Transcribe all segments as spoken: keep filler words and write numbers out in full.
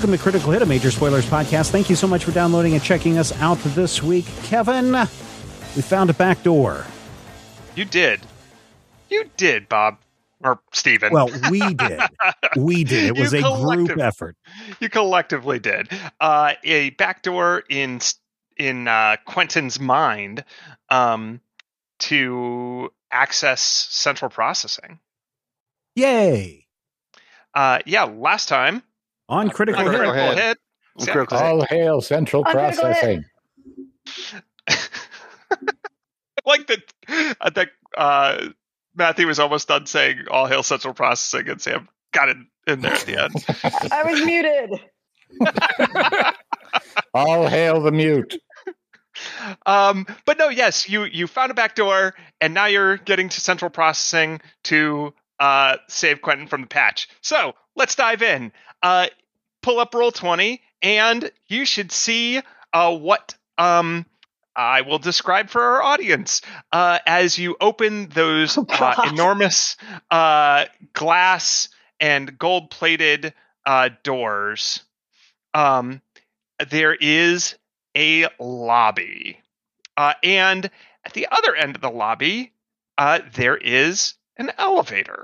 Welcome to Critical Hit, a Major Spoilers podcast. Thank you so much for downloading and checking us out this week. Kevin, we found a back door. You did. You did, Bob. Or Steven. Well, we did. We did. It was You a group effort. You collectively did. Uh, a backdoor in in uh, Quentin's mind um, to access central processing. Yay! Uh, yeah, last time on Critical, on Hit. Critical Hit. Hit. On critical All hit. Hail central on processing. Like that. I think uh, Matthew was almost done saying "All hail central processing," and Sam got it in there at the end. I was muted. All hail the mute. Um, but no, yes, you you found a back door, and now you're getting to central processing to uh, save Quentin from the patch. So let's dive in. Uh, pull up Roll twenty, and you should see uh, what um, I will describe for our audience uh, as you open those oh, uh, enormous uh, glass and gold-plated uh, doors. Um, there is a lobby. Uh, and at the other end of the lobby, uh, there is an elevator.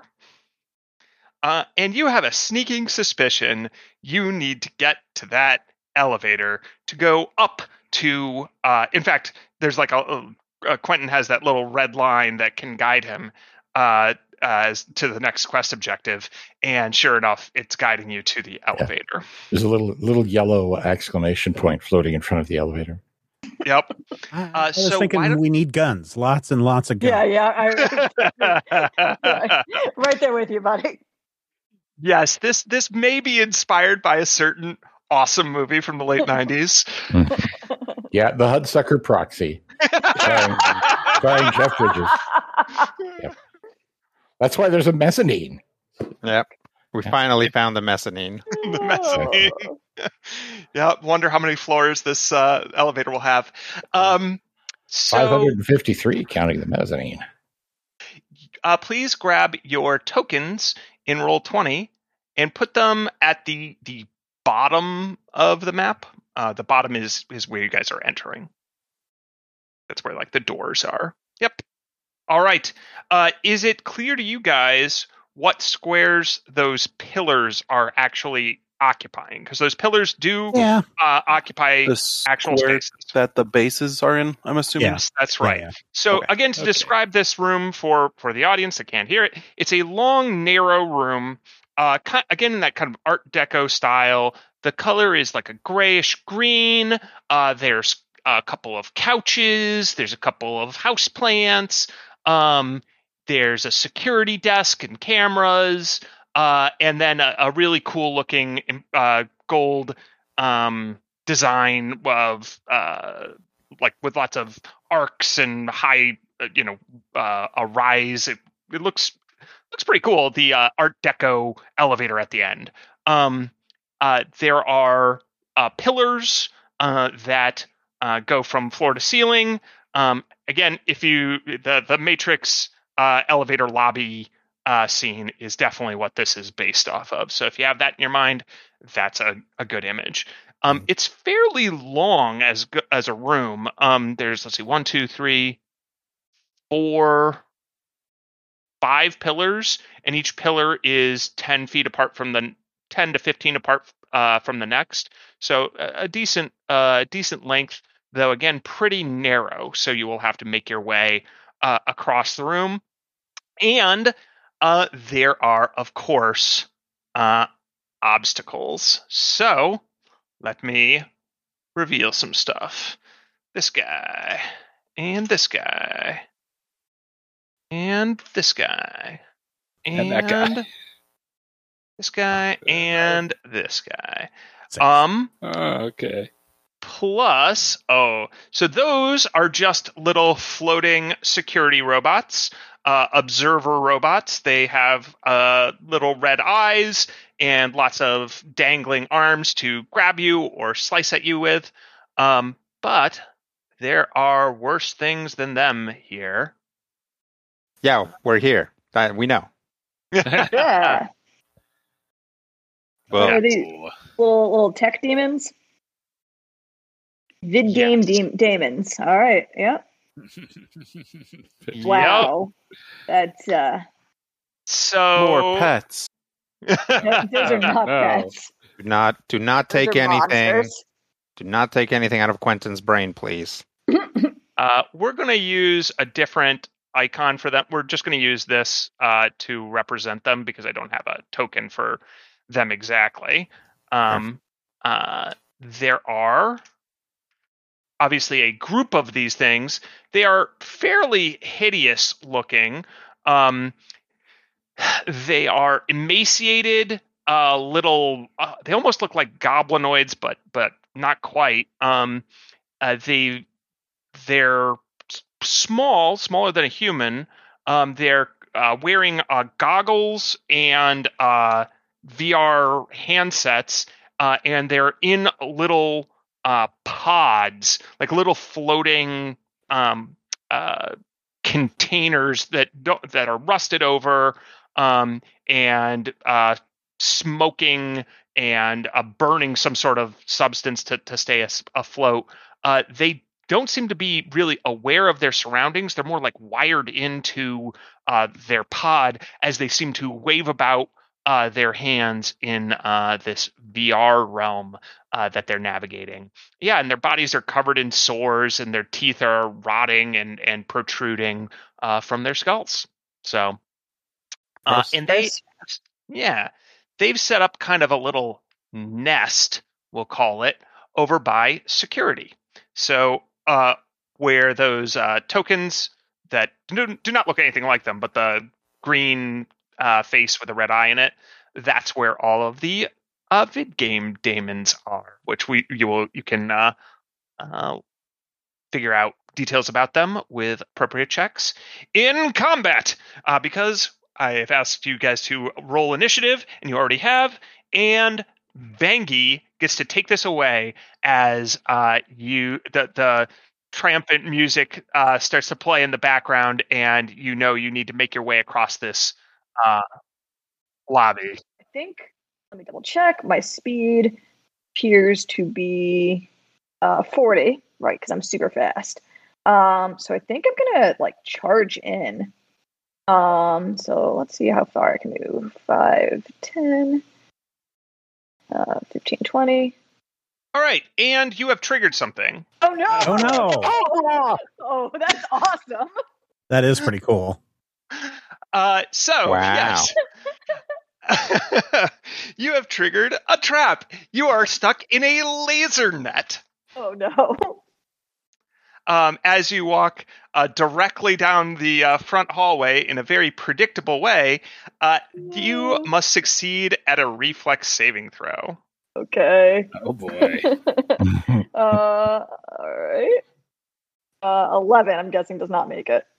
Uh, and you have a sneaking suspicion you need to get to that elevator to go up to, uh, in fact, there's like a, a, Quentin has that little red line that can guide him uh, as to the next quest objective. And sure enough, it's guiding you to the elevator. Yeah. There's a little little yellow exclamation point floating in front of the elevator. Yep. I, Uh, I was so thinking we need guns, lots and lots of guns. Yeah, yeah. I, right there with you, buddy. Yes, this this may be inspired by a certain awesome movie from the late nineties. Yeah, The Hudsucker Proxy, starring, starring Jeff Bridges. Yep. That's why there's a mezzanine. Yep. We finally found the mezzanine. The mezzanine. Yeah, wonder how many floors this uh, elevator will have. Um, so, five hundred fifty-three, counting the mezzanine. Uh, please grab your tokens in Roll twenty and put them at the the bottom of the map. Uh, the bottom is is where you guys are entering. That's where like the doors are. Yep. All right. Uh, is it clear to you guys what squares those pillars are actually occupying? Because those pillars do yeah. uh, occupy the actual spaces that the bases are in, I'm assuming. Yes, that's right. Yeah, yeah. So okay. again, to okay. describe this room for, for the audience that can't hear it, it's a long, narrow room. Uh, again, in that kind of Art Deco style. The color is like a grayish green. Uh, there's a couple of couches. There's a couple of houseplants. Um, there's a security desk and cameras. Uh, and then a, a really cool looking uh, gold um, design of uh, like with lots of arcs and high, uh, you know, uh, a rise. It, it looks looks pretty cool. The uh, Art Deco elevator at the end. Um, uh, there are uh, pillars uh, that uh, go from floor to ceiling. Um, again, if you the the Matrix uh, elevator lobby uh, scene is definitely what this is based off of. So if you have that in your mind, that's a, a good image. Um, it's fairly long as as a room. Um, there's let's see, one, two, three, four, five pillars, and each pillar is ten feet apart from the ten to fifteen apart uh, from the next. So a, a decent uh, decent length. Though, again, pretty narrow, so you will have to make your way uh, across the room. And uh, there are, of course, uh, obstacles. So let me reveal some stuff. This guy, and this guy, and this guy, and, and that guy. This guy, and this guy. Um. Oh, okay. Plus, oh, so those are just little floating security robots, uh, observer robots. They have uh, little red eyes and lots of dangling arms to grab you or slice at you with. Um, but there are worse things than them here. Yeah, we're here. Uh, we know. Yeah. Well, Are these, Little little tech demons. Vid Yes. game de- demons. All right. Yeah. Yep. Wow. That's uh. So More pets. th- those are not No. pets. Do not do not Those take are anything. monsters. Do not take anything out of Quentin's brain, please. Uh, we're going to use a different icon for them. We're just going to use this uh, to represent them because I don't have a token for them exactly. Um, uh, there are obviously a group of these things. They are fairly hideous looking. Um, they are emaciated, uh, little. Uh, they almost look like goblinoids, but but not quite. Um, uh, they they're small, smaller than a human. Um, they're uh, wearing uh, goggles and uh, V R handsets, uh, and they're in little uh, pods, like little floating um, uh, containers that don't, that are rusted over um, and uh, smoking and uh, burning some sort of substance to to stay as, afloat. Uh, they don't seem to be really aware of their surroundings. They're more like wired into uh, their pod as they seem to wave about uh, their hands in uh, this V R realm uh, that they're navigating. Yeah, and their bodies are covered in sores, and their teeth are rotting and and protruding uh, from their skulls. So, uh, Gross. and they, yeah, they've set up kind of a little nest, we'll call it, over by security. So, uh, where those uh, tokens that do, do not look anything like them, but the green uh, face with a red eye in it, that's where all of the uh, vid game daemons are, which we you will you can uh, uh, figure out details about them with appropriate checks in combat, uh, because I have asked you guys to roll initiative, and you already have, and Vangie gets to take this away as uh, you the the triumphant music uh, starts to play in the background, and you know you need to make your way across this uh, lobby. I think. Let me double check. My speed appears to be uh, forty, right? Because I'm super fast. Um, so I think I'm gonna like charge in. Um, so let's see how far I can move. five, ten, uh, fifteen, twenty. All right, and you have triggered something. Oh no! Oh, no. Oh, oh, that's awesome. That is pretty cool. Uh, so, Wow. yes. You have triggered a trap. You are stuck in a laser net. Oh no. Um, as you walk uh, directly down the uh, front hallway in a very predictable way, uh, you must succeed at a reflex saving throw. Okay. Oh boy. uh, all right. Uh, eleven. I'm guessing does not make it.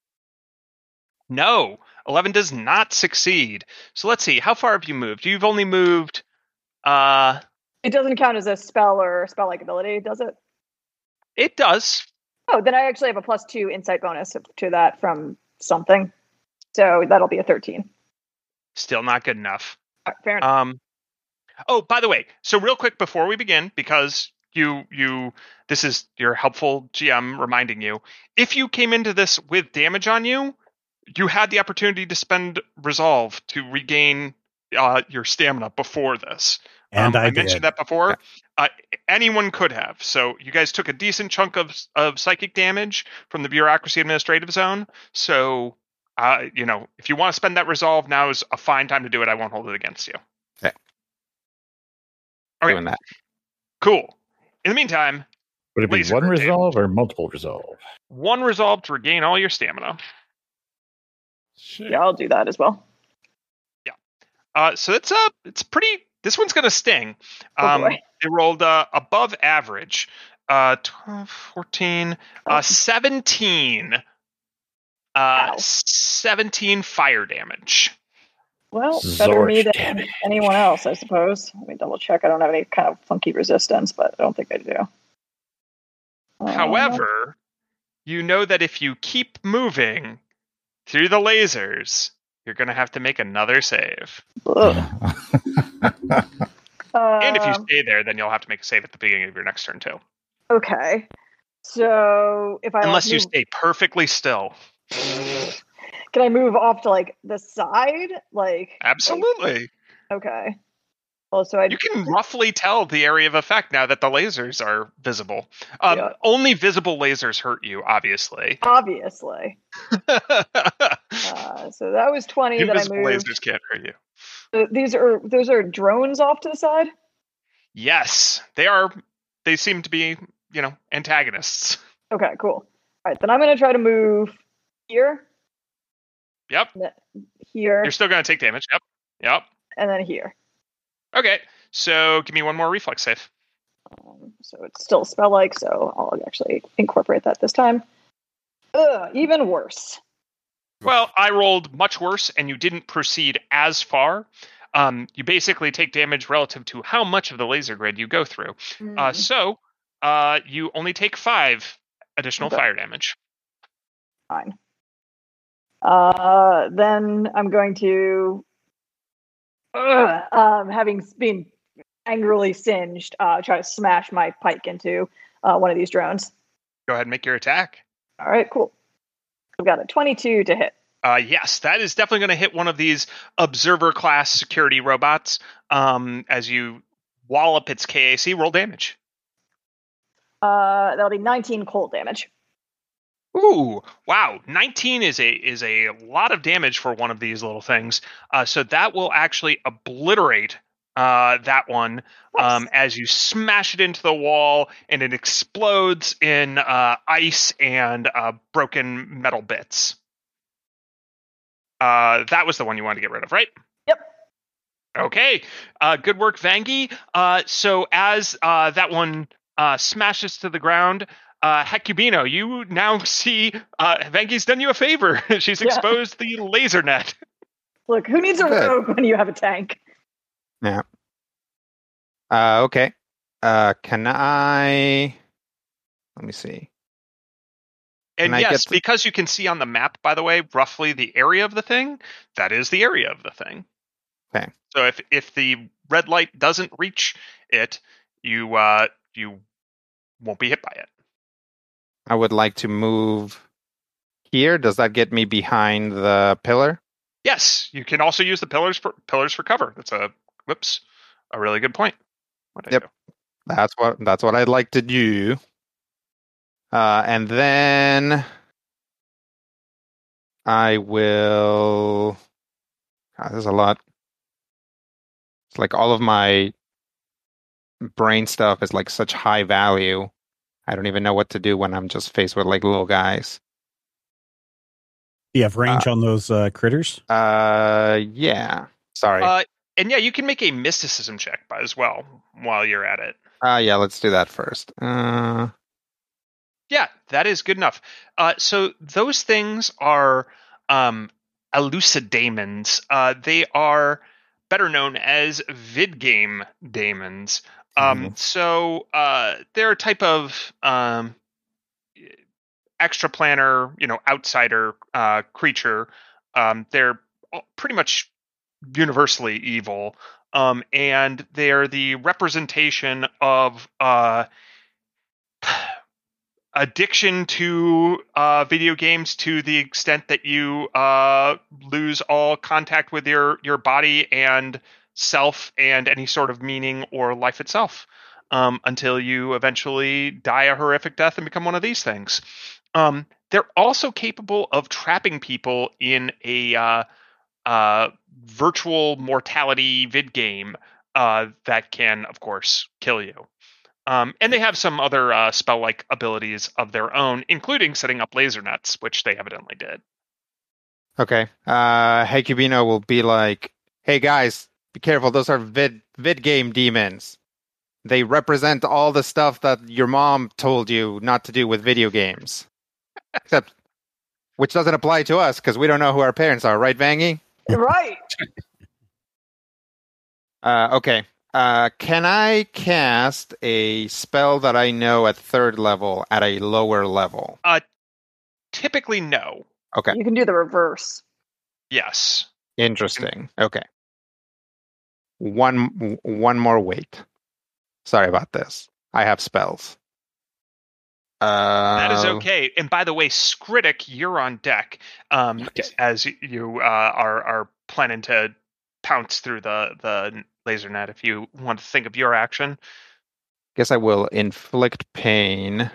No, eleven does not succeed. So let's see. How far have you moved? You've only moved. Uh, It doesn't count as a spell or spell-like ability, does it? it does. Oh, then I actually have a plus two insight bonus to that from something, so that'll be a thirteen. Still not good enough. All right, fair enough. Um. Oh, by the way, so real quick before we begin, because you you this is your helpful G M reminding you, if you came into this with damage on you, you had the opportunity to spend resolve to regain uh, your stamina before this. And um, I, I did. mentioned that before. Uh, anyone could have. So you guys took a decent chunk of of psychic damage from the bureaucracy administrative zone. So uh, you know, if you want to spend that resolve, now is a fine time to do it. I won't hold it against you. Okay. Okay. Doing that. Cool. In the meantime, Would it be Laser one grenade. resolve or multiple resolve? one resolve to regain all your stamina. Yeah, I'll do that as well. Uh, so it's uh, it's pretty. This one's gonna sting. Oh, Um, boy. it rolled uh, above average. Uh, twelve, fourteen, uh, seventeen. Uh, Ow. seventeen fire damage. Well, better me Zorch than damage. anyone else, I suppose. Let me double check. I don't have any kind of funky resistance, but I don't think I do. Uh, However, you know that if you keep moving through the lasers, you're gonna have to make another save. ugh. Uh, And if you stay there, then you'll have to make a save at the beginning of your next turn too. okay. So if I Unless like, you move, stay perfectly still. can I move off to like the side? Like Absolutely. okay. Well, so I You can roughly tell the area of effect now that the lasers are visible. Um, Yeah. Only visible lasers hurt you, obviously. obviously. Uh, so that was twenty that I Invisible moved. lasers can't hurt you. Uh, These are those are drones off to the side. Yes, they are. They seem to be, you know, antagonists. Okay, cool. All right, then I'm gonna try to move here, Yep. here, You're still going to take damage. Yep. Yep. and then here. Okay. So give me one more reflex save. Um, so it's still spell like, so I'll actually incorporate that this time. Ugh, even worse. Well, I rolled much worse, and you didn't proceed as far. Um, you basically take damage relative to how much of the laser grid you go through. Uh, Mm, so uh, you only take five additional Okay. fire damage. fine. Uh, then I'm going to, ugh, um, having been angrily singed, uh, try to smash my pike into uh, one of these drones. Go ahead and make your attack. All right, cool. I've got a twenty-two to hit. Uh, yes, that is definitely going to hit one of these observer class security robots. Um, as you wallop its K A C, roll damage. Uh, that'll be nineteen cold damage. Ooh, wow! nineteen is a is a lot of damage for one of these little things. Uh, so that will actually obliterate uh, that one um, Nice. as you smash it into the wall, and it explodes in uh, ice and uh, broken metal bits. Uh, that was the one you wanted to get rid of, right? Yep. Okay. Uh, good work, Vangie. Uh, so as uh, that one uh, smashes to the ground, uh, Hecubino, you now see uh, Vangie's done you a favor. She's Yeah. exposed the laser net. Look, who needs a Good. rogue when you have a tank? Yeah. Uh, okay. Uh, can I? Let me see. And Can I yes, get the- because you can see on the map, by the way, roughly the area of the thing, that is the area of the thing. Okay. So if if the red light doesn't reach it, you uh, you won't be hit by it. I would like to move here. Does that get me behind the pillar? Yes, you can also use the pillars for pillars for cover. That's a whoops, a really good point. What did I Yep. do? That's what that's what I'd like to do. Uh, and then I will. God, there's a lot. It's like all of my brain stuff is like such high value. I don't even know what to do when I'm just faced with like little guys. Do you have range on those uh, critters? Uh, yeah. Sorry. Uh, Uh, and yeah, you can make a mysticism check by as well while you're at it. yeah. Let's do that first. Uh, Yeah, that is good enough. Uh, so those things are um, elucidaemons. Uh, they are better known as vidgame daemons. Um, Mhm. So uh, they're a type of um, extraplanar, you know, outsider uh, creature. Um, they're pretty much universally evil, um, and they're the representation of uh, addiction to uh, video games to the extent that you uh, lose all contact with your your body and self and any sort of meaning or life itself, um, until you eventually die a horrific death and become one of these things. Um, they're also capable of trapping people in a uh, uh, virtual mortality vid game uh, that can, of course, kill you. Um, and they have some other uh, spell-like abilities of their own, including setting up laser nets, which they evidently did. okay. Uh, Hecubino will be like, "Hey guys, be careful. Those are vid vid game demons. They represent all the stuff that your mom told you not to do with video games." Except, which doesn't apply to us because we don't know who our parents are, right, Vangie? Right. Uh, okay. Uh, can I cast a spell that I know at third level at a lower level? Typically, no. Okay. You can do the reverse. Yes. Interesting. Okay. one one more weight. Sorry about this. I have spells. Uh, That is okay. And by the way, Skritic, you're on deck um, Okay. as you uh, are are planning to pounce through the, the laser net. If you want to think of your action, Guess I will inflict pain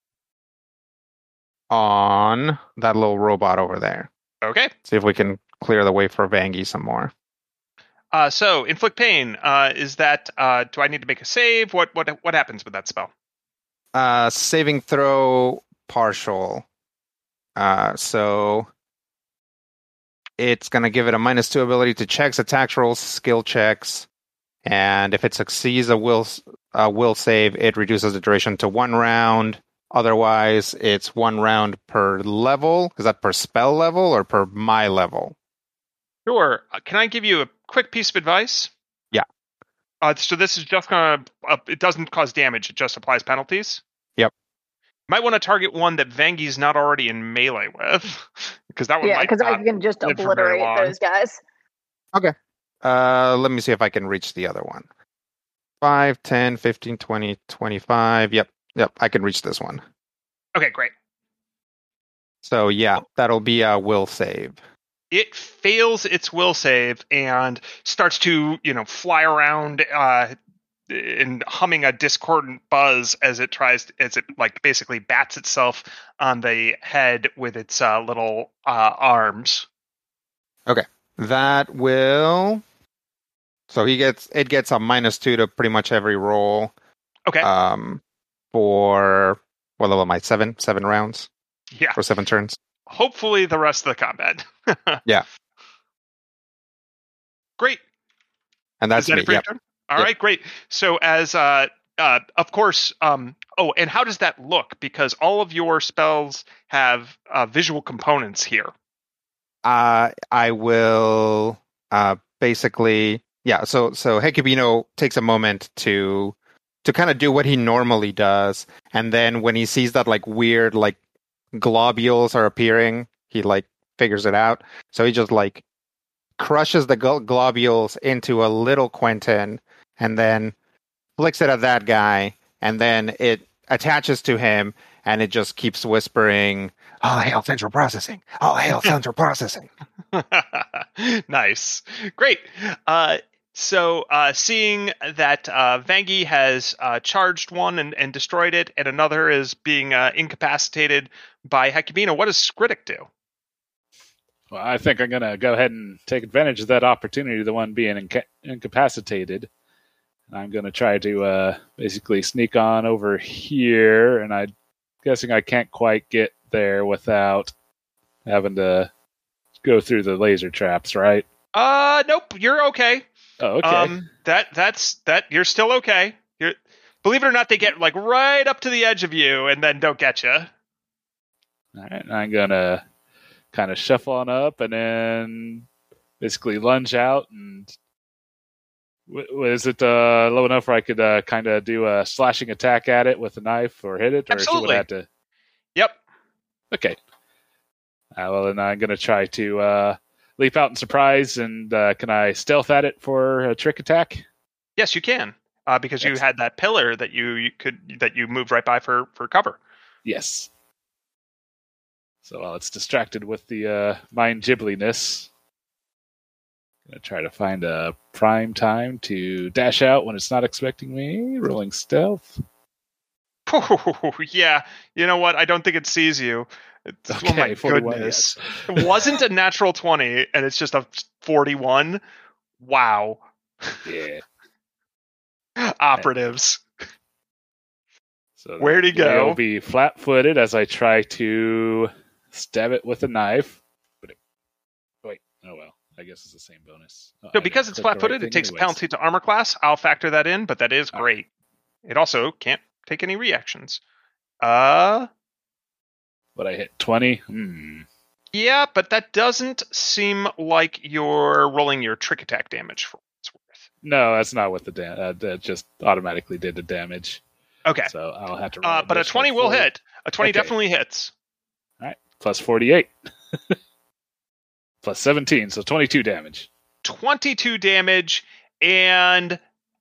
on that little robot over there. okay. See if we can clear the way for Vangie some more. Uh, so inflict pain. Uh, is that? Uh, do I need to make a save? What what what happens with that spell? Uh, saving throw partial. Uh, so it's going to give it a minus two ability to checks, attacks, rolls, skill checks, and if it succeeds a will a will save, it reduces the duration to one round. Otherwise, it's one round per level. Is that per spell level or per my level? Sure. Uh, can I give you a quick piece of advice? Yeah. Uh, so this is just gonna. Uh, it doesn't cause damage. It just applies penalties. Yep. Might want to target one that Vangie's not already in melee with, because that one Yeah, might because I not can just live for very obliterate long. those guys. Uh, let me see if I can reach the other one. five, ten, fifteen, twenty, twenty-five. Yep. Yep. I can reach this one. Okay, great. So yeah, that'll be a will save. It fails its will save and starts to, you know, fly around uh, and humming a discordant buzz as it tries, to, as it like basically bats itself on the head with its uh, little uh, arms. That will. So he gets it gets a minus two to pretty much every roll. Okay. Um, for what level am I? Seven, seven rounds yeah. for seven turns. Hopefully the rest of the combat. Yeah. Great. And that's Is that me. it for your Yep. turn? All Yep. right, great. So as uh, uh, of course, um, oh, and how does that look? Because all of your spells have uh, visual components here. Uh, I will uh, basically, yeah. So so Hecubino takes a moment to to kind of do what he normally does, and then when he sees that like weird like globules are appearing, he like figures it out. So he just like crushes the gl- globules into a little Quentin, and then flicks it at that guy, and then it attaches to him, and it just keeps whispering, "All hail central processing! All hail central processing!" Nice. Great. Uh, so uh, seeing that uh, Vangie has uh, charged one and, and destroyed it, and another is being uh, incapacitated by Hecubino, what does Skritic do? Well, I think I'm going to go ahead and take advantage of that opportunity, the one being inca- incapacitated. I'm going to try to uh, basically sneak on over here, and I'm guessing I can't quite get there without having to go through the laser traps, right? Uh, nope, you're okay. Oh, okay. Um, that that's that you're still okay. You're, believe it or not, they get like right up to the edge of you and then don't get you. All right, I'm going to kind of shuffle on up and then basically lunge out. And w- is it uh, low enough where I could uh, kind of do a slashing attack at it with a knife or hit it? Or Absolutely. She would have to... Yep. Okay. Uh, well, then I'm going to try to uh, leap out in surprise, and uh, can I stealth at it for a trick attack? Yes, you can. Uh, because you Yes. had that pillar that you, you could that you moved right by for, for cover. Yes. So while it's distracted with the uh, mind gibbliness, I'm going to try to find a prime time to dash out when it's not expecting me. Rolling stealth. Yeah, you know what? I don't think it sees you. It's, oh Okay, my forty-one, goodness. It wasn't a natural twenty, and it's just a forty-one. Wow. Yeah. Operatives. So Where'd he the go? I'll be flat-footed as I try to stab it with a knife. But it, wait, oh well. I guess it's the same bonus. Oh, So I because didn't it's click the right flat-footed, thing it takes a anyways. penalty to armor class. I'll factor that in, but that is All great. It also can't take any reactions. Uh, But I hit twenty. Hmm. yeah, but that doesn't seem like you're rolling your trick attack damage for what it's worth. No, that's not what the da- uh, that just automatically did the damage. Okay. So I'll have to roll. Uh, but a additional twenty will four. hit. A twenty Okay. definitely hits. All right, plus forty-eight, plus seventeen, so twenty-two damage. twenty-two damage, and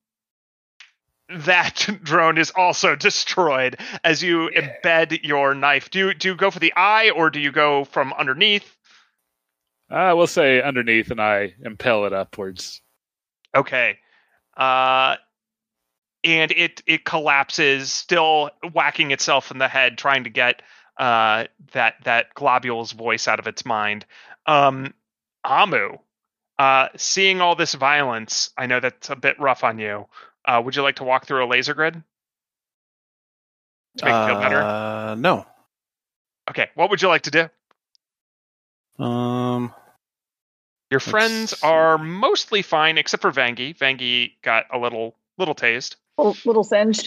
that drone is also destroyed as you yeah. embed your knife. Do you, do you go for the eye, or do you go from underneath? I uh, will say underneath, and I impel it upwards. Okay. Uh, and it it collapses, still whacking itself in the head, trying to get uh, that that globule's voice out of its mind. Um, Amu, uh, seeing all this violence, I know that's a bit rough on you. Uh, would you like to walk through a laser grid to make uh, it feel better? No. Okay, what would you like to do? Um, Your friends are mostly fine, except for Vangie. Vangie got a little little tased. A little singed.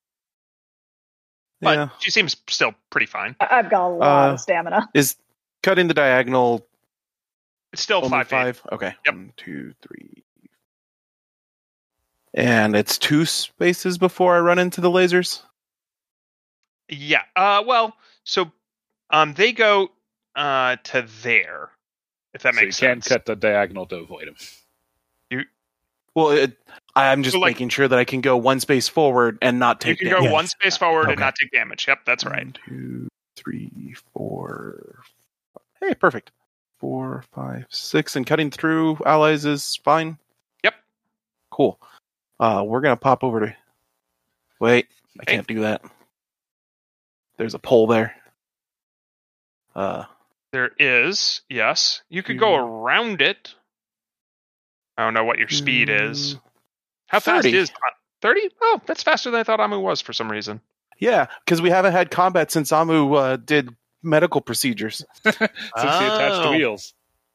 But yeah. she seems still pretty fine. I- I've got a lot Uh, of stamina. Is cutting the diagonal It's still only five. five? Feet. Okay. Yep. One, two, three. And it's two spaces before I run into the lasers? Yeah. Uh, well, so um, they go uh, to there, if that so makes you sense. can cut the diagonal to avoid them. Well, it, I'm just So, like- making sure that I can go one space forward and not You take can damage. go Yes. one space forward and Okay. not take damage. Yep, that's right. One, two, three, four. Hey, perfect. Four, five, six, and cutting through allies is fine. Yep. Cool. Uh, we're gonna pop over to. Wait, I Hey. can't do that. There's a pole there. Uh, There is, yes. You could go around it. I don't know what your speed is. How fast thirty. is thirty? Oh, that's faster than I thought Amu was for some reason. yeah, because we haven't had combat since Amu uh, did medical procedures. Since he attached to Oh. wheels.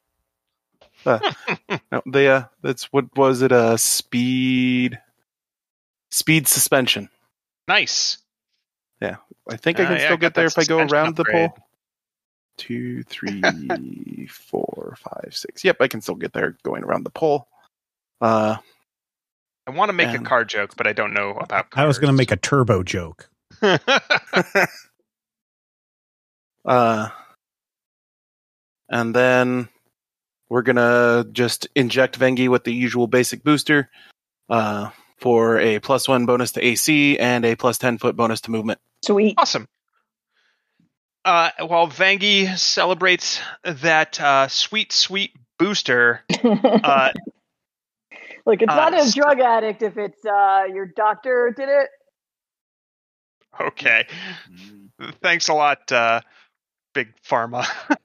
No, they uh, that's what was it? Uh, speed, speed suspension. Nice. I think I Uh, can yeah, still I got get there that if I go suspension around the upgrade. pole. Two, three, four, five, six. Yep, I can still get there going around the pole. Uh, I want to make a And- car joke, but I don't know about cars. I was going to make a turbo joke. uh, and then we're gonna just inject Vengi with the usual basic booster, uh, for a plus one bonus to A C and a plus ten foot bonus to movement. Sweet. Awesome. Uh, while Vangie celebrates that uh, sweet, sweet booster, uh, Look, it's uh, not a so- drug addict if it's uh, your doctor did it. okay. Thanks a lot, uh, Big Pharma.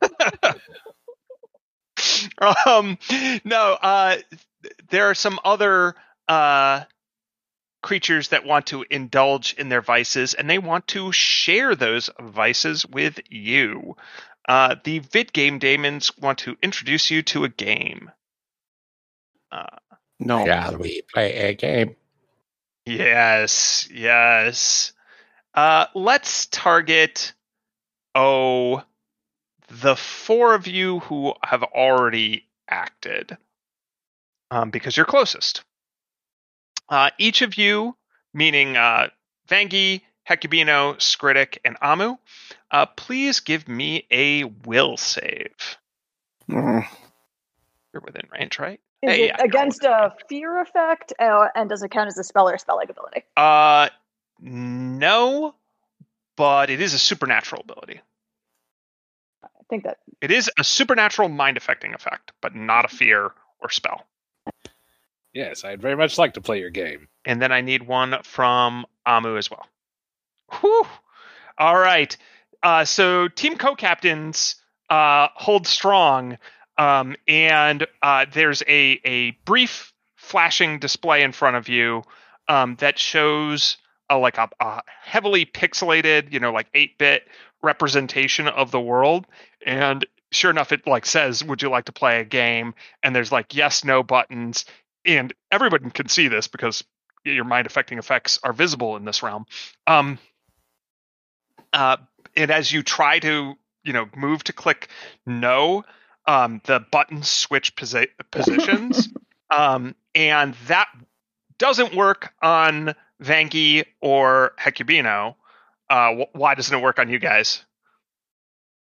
um, no, uh, there are some other uh, creatures that want to indulge in their vices, and they want to share those vices with you. Uh, the Vid Game Daemons want to introduce you to a game. Uh, No, Shall we play a game? yes, yes. Uh, let's target, oh, the four of you who have already acted, um, because you're closest. Uh, each of you, meaning uh, Vangie, Hecubino, Skritic, and Amu, uh, please give me a will save. Mm, You're within range, right? Is Hey, it yeah. against a fear effect, uh, and does it count as a spell or spell-like ability? Uh, no, but it is a supernatural ability. I think that It is a supernatural mind-affecting effect, but not a fear or spell. Yes, I'd very much like to play your game. And then I need one from Amu as well. Whew. All right. Uh, so team co-captains uh, hold strong, um, and uh, there's a, a brief flashing display in front of you um, that shows a, like a, a heavily pixelated, you know, like eight-bit representation of the world. And sure enough, it like says, "Would you like to play a game?" And there's like yes, no buttons. And everybody can see this because your mind-affecting effects are visible in this realm. Um, uh, and as you try to, you know, move to click no, um, the buttons switch posi- positions, um, and that doesn't work on Vangie or Hecubino. Uh, wh- why doesn't it work on you guys?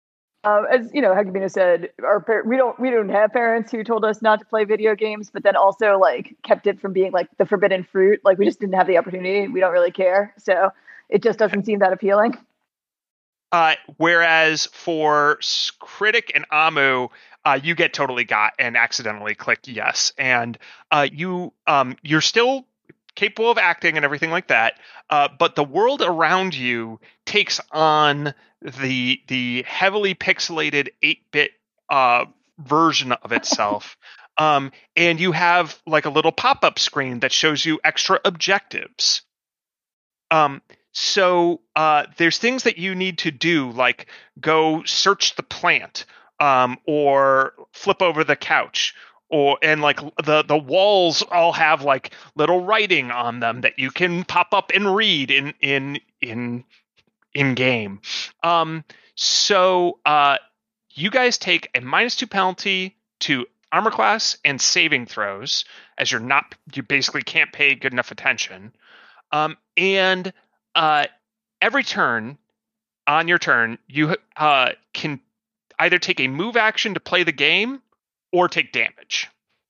Um, as you know, Hecubino said, our par- we don't we don't have parents who told us not to play video games, but then also like kept it from being like the forbidden fruit. Like we just didn't have the opportunity. We don't really care, so it just doesn't seem that appealing. Uh, whereas for Critic and Amu, uh, you get totally got and accidentally click yes, and uh, you um, you're still capable of acting and everything like that, uh, but the world around you takes on the the heavily pixelated eight-bit uh, version of itself, um, and you have like a little pop-up screen that shows you extra objectives. Um, so uh, there's things that you need to do, like go search the plant, um, or flip over the couch, or and like the the walls all have like little writing on them that you can pop up and read in in in in game. Um, so uh, you guys take a minus two penalty to armor class and saving throws, as you're not you basically can't pay good enough attention. Um, and uh, every turn on your turn, you uh, can either take a move action to play the game or take damage.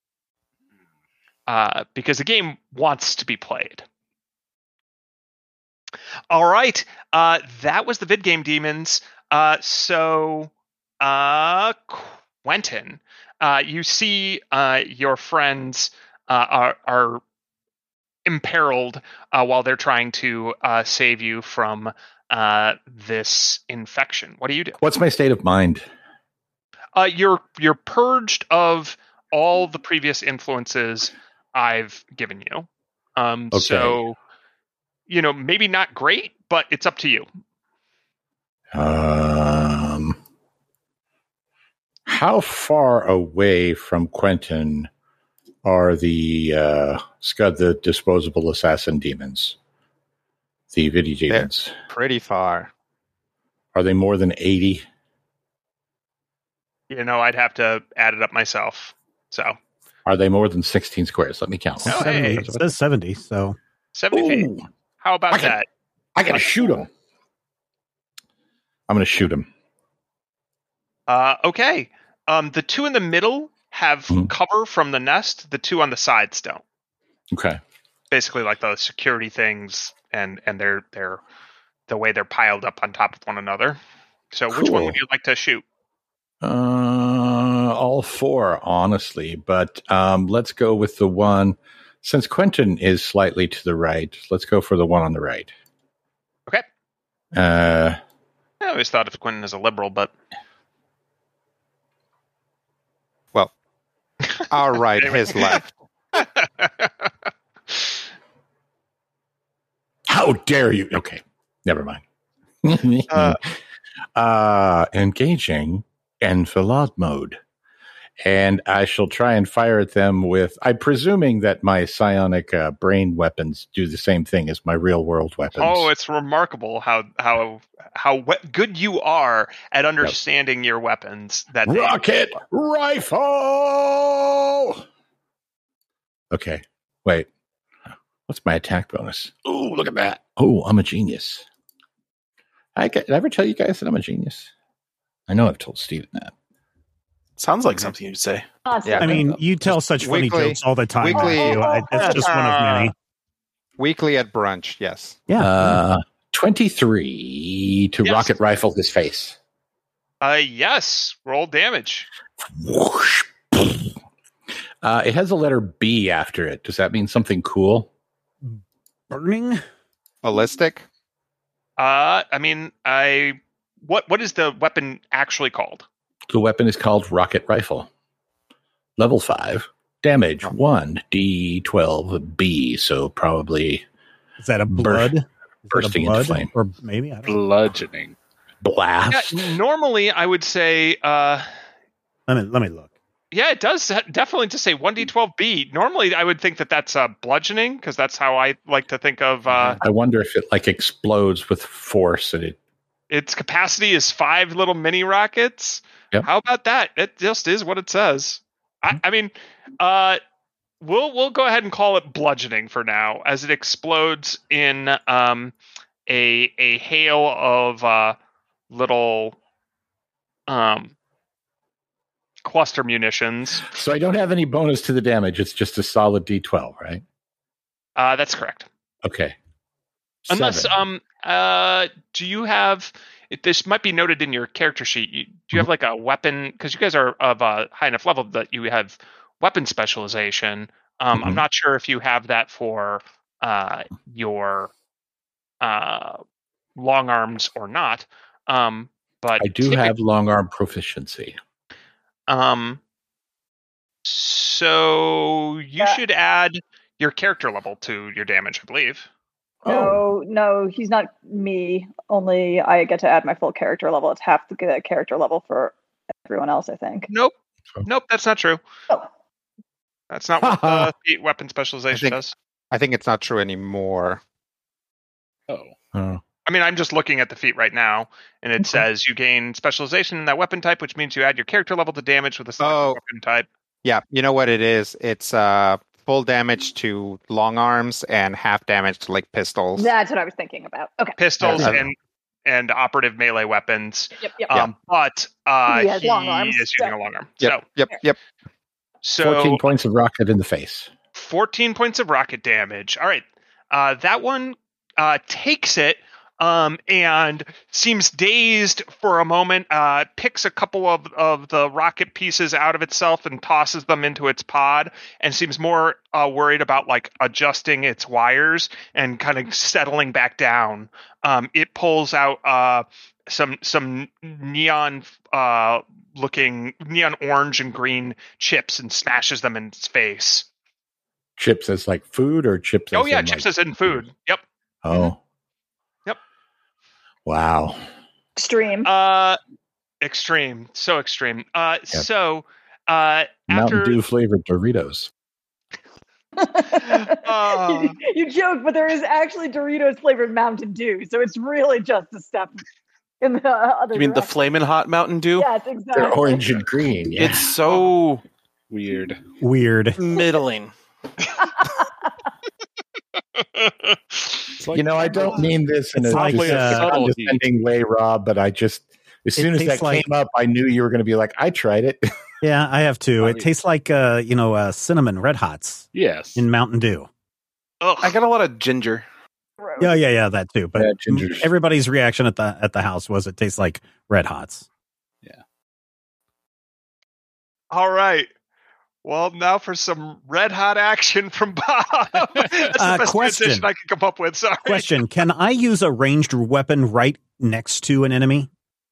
Uh, because the game wants to be played. All right. Uh, that was the Vid Game Demons. Uh, so, uh, Quentin, uh, you see uh, your friends uh, are, are imperiled uh, while they're trying to uh, save you from uh, this infection. What do you do? What's my state of mind? Uh, you're you're purged of all the previous influences I've given you. Um, Okay. So, you know, maybe not great, but it's up to you. Um, how far away from Quentin are the uh, Scud the Disposable Assassin demons? The video demons. Pretty far. Are they more than eighty? You know, I'd have to add it up myself. So Are they more than sixteen squares? Let me count. No, seventy. hey. It says seventy, so seventy feet. Ooh, How about I can- that? I gotta shoot him. I'm gonna shoot him. Uh, okay. Um, the two in the middle have Mhm. cover from the nest. The two on the sides don't. Okay. Basically, like the security things, and and they're they're the way they're piled up on top of one another. So, which one Cool. would you like to shoot? Uh, all four, honestly, but um, let's go with the one. Since Quentin is slightly to the right, let's go for the one on the right. Okay. Uh, I always thought of Quentin as a liberal, but Well, our right, his left. how dare you? Okay, never mind. Uh, uh, engaging enfilade mode. And I shall try and fire at them with, I'm presuming that my psionic uh, brain weapons do the same thing as my real world weapons. oh, it's remarkable how how how we- good you are at understanding your weapons. That they- Rocket rifle! Okay, wait. What's my attack bonus? Ooh, look at that. Oh, I'm a genius. I, did I ever tell you guys that I'm a genius? I know I've told Steven that. Sounds like something you'd say. Constantly. I mean, you tell such funny Weekly- jokes all the time. weekly- Matthew. I, that's just one of many. Weekly at brunch, yes. Yeah. Uh, twenty-three to Yes. rocket rifle his face. Uh, yes. Roll damage. Whoosh. Uh, it has a letter B after it. Does that mean something cool? Burning? Ballistic? Uh, I mean, I what what is the weapon actually called? The weapon is called rocket rifle. Level five. Damage one D twelve B. So probably Is that a Burst- blood? Is that a bursting into blood? flame. Or maybe, I don't know. Bludgeoning. blast. Yeah, normally, I would say, uh, Let me, let me look. yeah, it does ha- definitely just say one D twelve B. Normally, I would think that that's uh, bludgeoning, because that's how I like to think of uh, I wonder if it like explodes with force and it. its capacity is five little mini rockets. Yep. How about that? It just is what it says. I, I mean, uh, we'll we'll go ahead and call it bludgeoning for now, as it explodes in um, a a hail of uh, little um, cluster munitions. So I don't have any bonus to the damage. It's just a solid D twelve, right? Uh, that's correct. Okay. Unless, Seven. um, uh, do you have? It, this might be noted in your character sheet. You, do you have like a weapon? Because you guys are of a high enough level that you have weapon specialization. Um, I'm Mhm. not sure if you have that for uh, your uh, long arms or not. Um, but I do typic- have long arm proficiency. Um, so you Yeah. should add your character level to your damage, I believe. Oh, No, no, he's not me. Only I get to add my full character level. It's half the g- character level for everyone else, I think. Nope. Oh. Nope, that's not true. Oh, That's not what the feat weapon specialization I think- does. I think it's not true anymore. Oh. oh. I mean, I'm just looking at the feat right now, and it Okay. says you gain specialization in that weapon type, which means you add your character level to damage with a selected Oh. weapon type. Yeah, you know what it is? It's uh, full damage to long arms and half damage to like pistols. that's what I was thinking about. Okay. Pistols Okay. and and operative melee weapons. Yep, yep. Um, but uh, He has long arms, is using so- a long arm. Yep, So, yep, yep. so fourteen points of rocket in the face. fourteen points of rocket damage. All right. Uh, that one uh, takes it um, and seems dazed for a moment, uh, picks a couple of, of the rocket pieces out of itself and tosses them into its pod, and seems more uh, worried about like adjusting its wires and kind of settling back down. Um, it pulls out uh, some some neon uh, looking neon orange and green chips and smashes them in its face. Chips as like food or chips as Oh yeah, in, chips like, as in food. Yep. Oh. Yep. Wow. Extreme. Uh, extreme. So extreme. Uh, Yep. so uh, Mountain after Dew flavored Doritos. uh, you, you joke, but there is actually Doritos flavored Mountain Dew, so it's really just a step in the other You mean the direction. flaming hot Mountain Dew? Yes, exactly. They're orange and green. Yeah. It's so Weird. Weird. middling. It's like- You know, I don't mean this in It's a like, just uh, condescending way, Rob, but I just, as It soon as that tastes like- came up, I knew you were going to be like, I tried it. Yeah, I have too. It Probably. tastes like uh, you know, uh, cinnamon Red Hots Yes. in Mountain Dew. Ugh. I got a lot of ginger. Gross. Yeah, yeah, yeah, that too. But Yeah, ginger's- everybody's reaction at the at the house was it tastes like Red Hots. All right. Well, now for some red hot action from Bob. That's the Uh, best question. transition I could come up with. Sorry. Question: Can I use a ranged weapon right next to an enemy?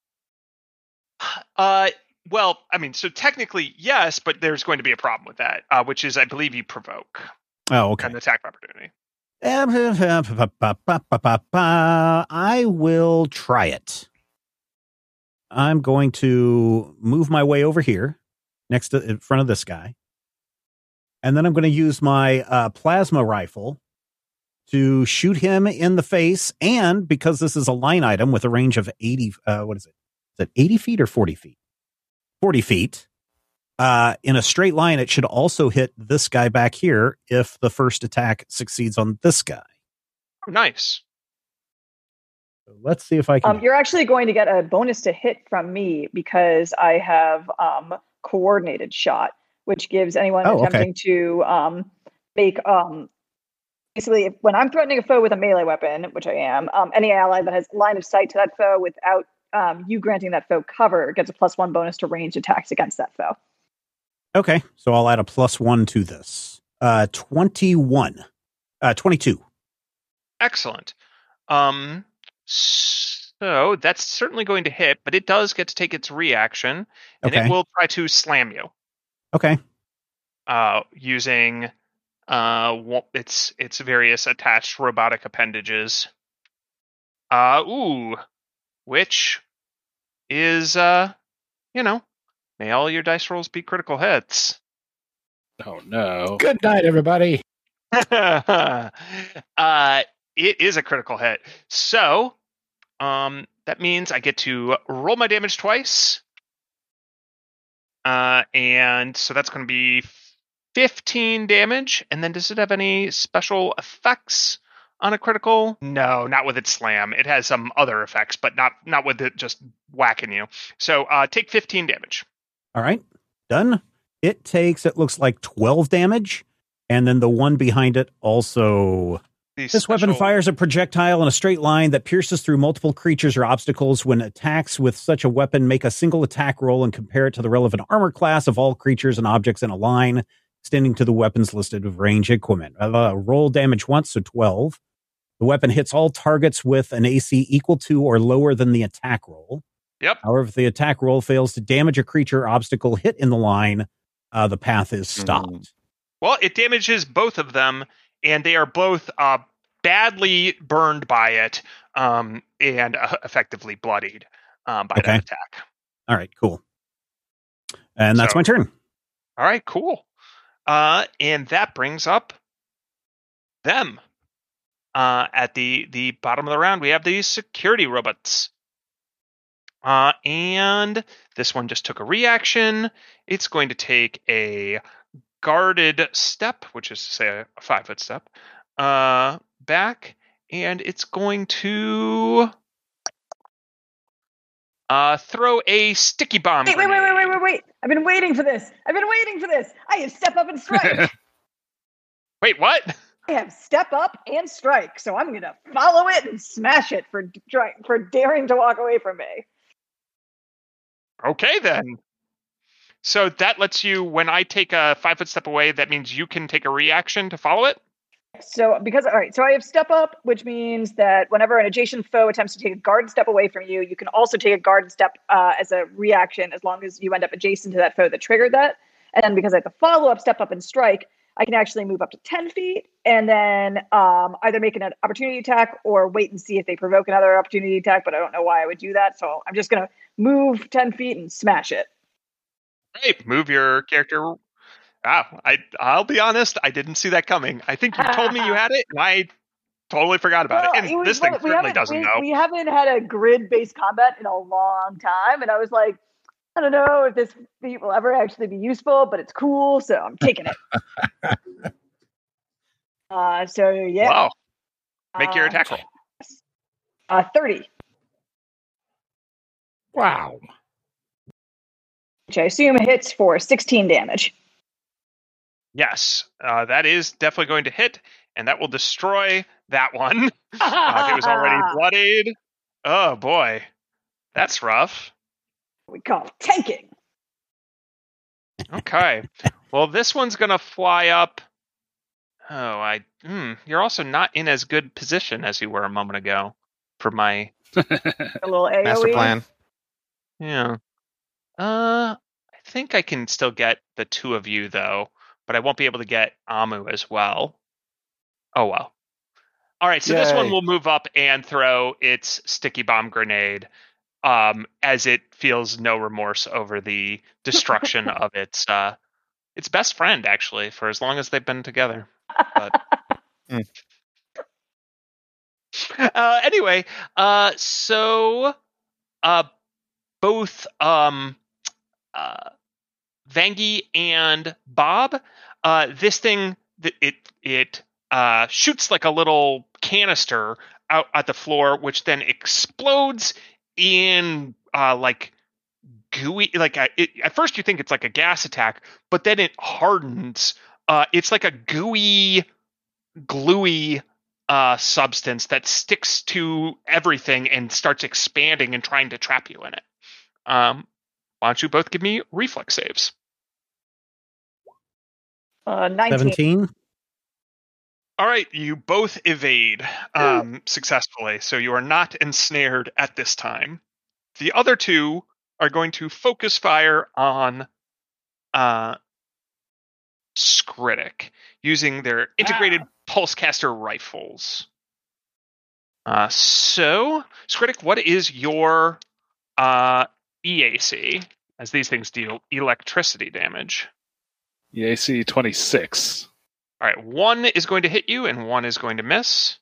Uh, well, I mean, so technically yes, but there's going to be a problem with that, uh, which is, I believe, you provoke Oh, okay. an attack of opportunity. I will try it. I'm going to move my way over here next to in front of this guy. And then I'm going to use my uh, plasma rifle to shoot him in the face. And because this is a line item with a range of eighty, uh, what is it? Is it eighty feet or forty feet? forty feet. Uh, in a straight line, it should also hit this guy back here if the first attack succeeds on this guy. Oh, nice. So let's see if I can. Um, you're actually going to get a bonus to hit from me because I have um, coordinated shot, which gives anyone Oh, okay. attempting to um, make um, basically if, when I'm threatening a foe with a melee weapon, which I am, um, any ally that has line of sight to that foe without um, you granting that foe cover gets a plus one bonus to ranged attacks against that foe. Okay, so I'll add a plus one to this. Uh, twenty-one. Uh, twenty-two. Excellent. Um, so that's certainly going to hit, but it does get to take its reaction, and Okay. it will try to slam you Okay. uh, using uh, wa- its its various attached robotic appendages. Uh, ooh, which is uh, you know, may all your dice rolls be critical hits. Oh no. Good night, everybody. uh, it is a critical hit. So, um, that means I get to roll my damage twice. Uh, and so that's going to be fifteen damage. And then does it have any special effects? on a critical? No, not with its slam. It has some other effects, but not not with it just whacking you. So uh, take fifteen damage. All right, done. It takes, it looks like twelve damage, and then the one behind it also. The This weapon special- fires a projectile in a straight line that pierces through multiple creatures or obstacles. When attacks with such a weapon, make a single attack roll and compare it to the relevant armor class of all creatures and objects in a line, extending to the weapons listed with range equipment. Uh, roll damage once, so twelve. The weapon hits all targets with an A C equal to or lower than the attack roll. Yep. However, if the attack roll fails to damage a creature or obstacle hit in the line, uh, the path is stopped. Mhm. Well, it damages both of them, and they are both uh, badly burned by it um, and uh, effectively bloodied um, by Okay. that attack. All right, cool. And that's So- my turn. All right, cool. Uh, and that brings up them. Uh, at the, the bottom of the round, we have these security robots. Uh, and this one just took a reaction. It's going to take a guarded step, which is to say a five foot step, uh, back, and it's going to uh, throw a sticky bomb. Wait, wait, wait, wait, grenade. wait, wait, wait. I've been waiting for this. I've been waiting for this. I have step up and strike. Wait, what? I have step up and strike. So I'm going to follow it and smash it for, try- for daring to walk away from me. Okay, then. So that lets you, when I take a five foot step away, that means you can take a reaction to follow it? So because all right, so I have step up, which means that whenever an adjacent foe attempts to take a guard step away from you, you can also take a guard step uh, as a reaction, as long as you end up adjacent to that foe that triggered that. And then because I have the follow up, step up and strike, I can actually move up to ten feet and then um, either make an opportunity attack or wait and see if they provoke another opportunity attack. But I don't know why I would do that, so I'm just gonna move ten feet and smash it. Right, move your character. Ah, I, I'll be honest, I didn't see that coming. I think you told me you had it, and I totally forgot about Well, it. And was- this thing well, we certainly haven't- doesn't we, know. We haven't had a grid-based combat in a long time, and I was like, I don't know if this feat will ever actually be useful, but it's cool, so I'm taking it. uh, so yeah, Wow. Make your Uh, attack roll. Uh, thirty, Wow. which I assume hits for sixteen damage. Yes, uh, that is definitely going to hit, and that will destroy that one. Uh, it was already bloodied. Oh, boy. That's rough. We call it tanking. Okay. Well, this one's going to fly up. Oh, I. Hmm, you're also not in as good position as you were a moment ago for my. A little AoE. Master plan. Yeah. Uh, I think I can still get the two of you, though, but I won't be able to get Amu as well. Oh, well. All right, so this one Yay. will move up and throw its sticky bomb grenade um, as it feels no remorse over the destruction of its uh, its best friend, actually, for as long as they've been together. But Mm. uh, anyway, uh, so uh, both um, uh, Vangie and Bob, uh, this thing th- it it uh, shoots like a little canister out at the floor, which then explodes in uh, like gooey. Like a, it, at first you think it's like a gas attack, but then it hardens. Uh, it's like a gooey, gluey uh, substance that sticks to everything and starts expanding and trying to trap you in it. Um, why don't you both give me reflex saves? Uh, nineteen. seventeen. All right, you both evade um, successfully, so you are not ensnared at this time. The other two are going to focus fire on uh, Skritic using their integrated pulsecaster rifles. Uh, so, Skritic, what is your uh, E A C? As these things deal electricity damage. E A C twenty-six. All right, one is going to hit you and one is going to miss.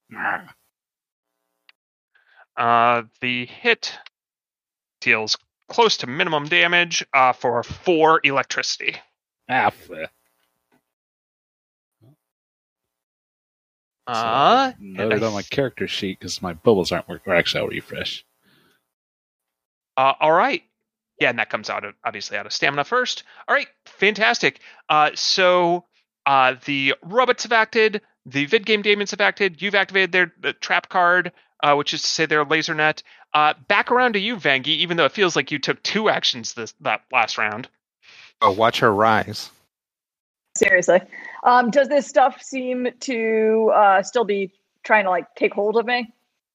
Uh, the hit deals close to minimum damage uh, for four electricity. Ah, f- Uh, So noted on my character sheet because my bubbles aren't working. Or actually, I'll refresh. Uh, all right. Yeah, and that comes out of obviously out of stamina first. All right, fantastic. Uh, so uh, the robots have acted, the vid game demons have acted. You've activated their the trap card, uh, which is to say their laser net. Uh, back around to you, Vangie. Even though it feels like you took two actions this that last round. Oh, watch her rise. Seriously. Um, does this stuff seem to uh, still be trying to like take hold of me?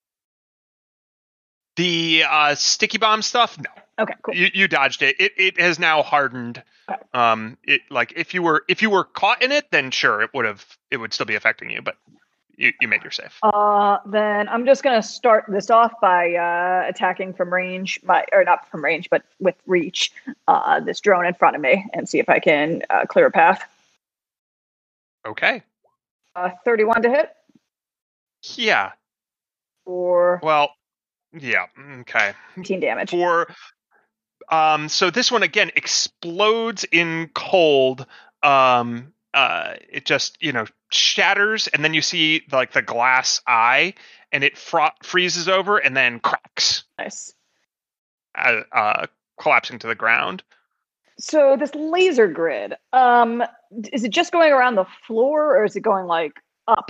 The uh, sticky bomb stuff, no. Okay, cool. You, you dodged it. It it has now hardened. Okay. Um, it like if you were if you were caught in it, then sure, it would have it would still be affecting you, but you, you made your save. Uh, then I'm just gonna start this off by uh, attacking from range, my or not from range, but with reach, uh, this drone in front of me, and see if I can uh, clear a path. Okay. Uh, thirty-one to hit, Yeah. or Well, yeah. Okay. fifteen damage. For um, so this one again explodes in cold. Um, uh, it just you know shatters, and then you see like the glass eye, and it fro- freezes over, and then cracks, Nice. uh, uh, collapsing to the ground. So this laser grid, um, is it just going around the floor, or is it going like up?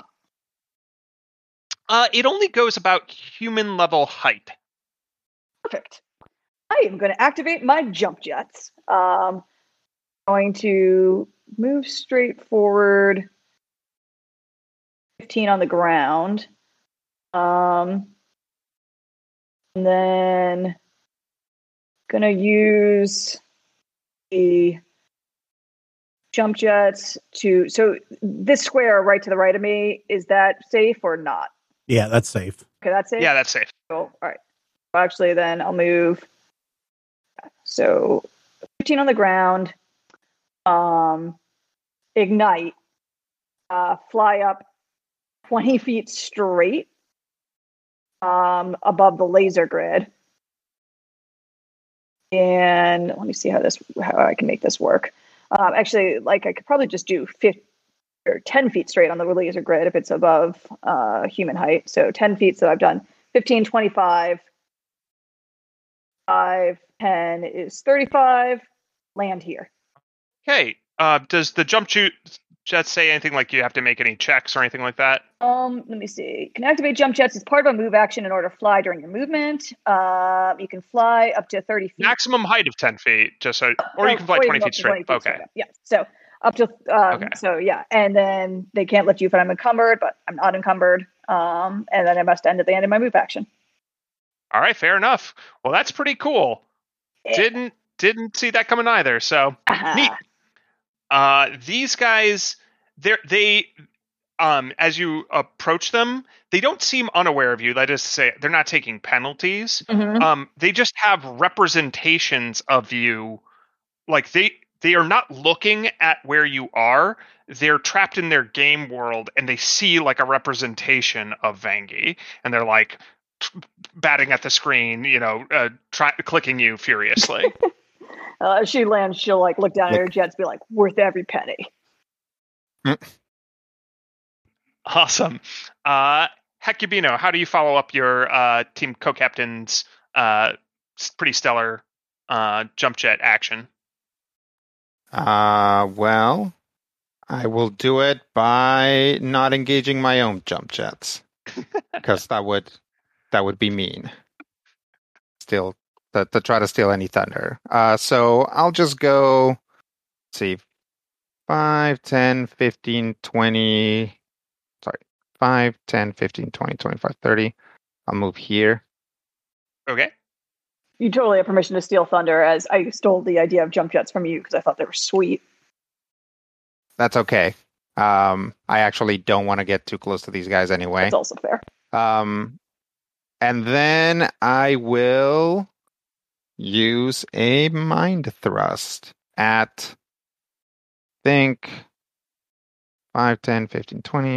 Uh, it only goes about human level height. Perfect. I am going to activate my jump jets. Um, going to move straight forward, fifteen on the ground. Um, and then going to use the jump jets to. So this square right to the right of me, is that safe or not? Yeah, that's safe. Okay, that's safe. Yeah, that's safe. Cool. All right. Well, actually, then I'll move. So fifteen on the ground. Um, ignite. Uh, fly up twenty feet straight um, above the laser grid. And let me see how this how I can make this work. Um, actually, like I could probably just do fifty or ten feet straight on the laser grid if it's above uh, human height. So ten feet. So I've done fifteen, twenty-five. five, ten is thirty-five. Land here. Okay. Uh, does the jump shoot jet say anything like you have to make any checks or anything like that? Um, let me see. Can activate jump jets as part of a move action in order to fly during your movement. Uh, you can fly up to thirty feet. Maximum height of ten feet, just so, or you can fly Or twenty go feet up to straight. twenty feet Okay. straight up. Yeah. So up to um, Okay. so yeah, and then they can't lift you if I'm encumbered, but I'm not encumbered. Um, and then I must end at the end of my move action. All right, fair enough. Well, that's pretty cool. Yeah. Didn't didn't see that coming either. So Uh-huh. neat. Uh, these guys, they they um as you approach them, they don't seem unaware of you. That is to say, they're not taking penalties. Mhm. Um, they just have representations of you. Like they they are not looking at where you are. They're trapped in their game world, and they see like a representation of Vangie, and they're like batting at the screen, you know, uh, try, clicking you furiously. Uh, as she lands, she'll like look down at her jets, be like, "Worth every penny." Awesome. Uh, Hecubino, how do you follow up your uh, team co-captain's uh, pretty stellar uh, jump jet action? Uh, well, I will do it by not engaging my own jump jets, because that would that would be mean. Still, to, to try to steal any thunder. Uh, so I'll just go. Let's see, five, ten, fifteen, twenty. Sorry, five, ten, fifteen, twenty, twenty-five, thirty. I'll move here. Okay. You totally have permission to steal thunder, as I stole the idea of jump jets from you because I thought they were sweet. That's okay. Um, I actually don't want to get too close to these guys anyway. That's also fair. Um, and then I will use a mind thrust at, I think, five, ten, fifteen, twenty.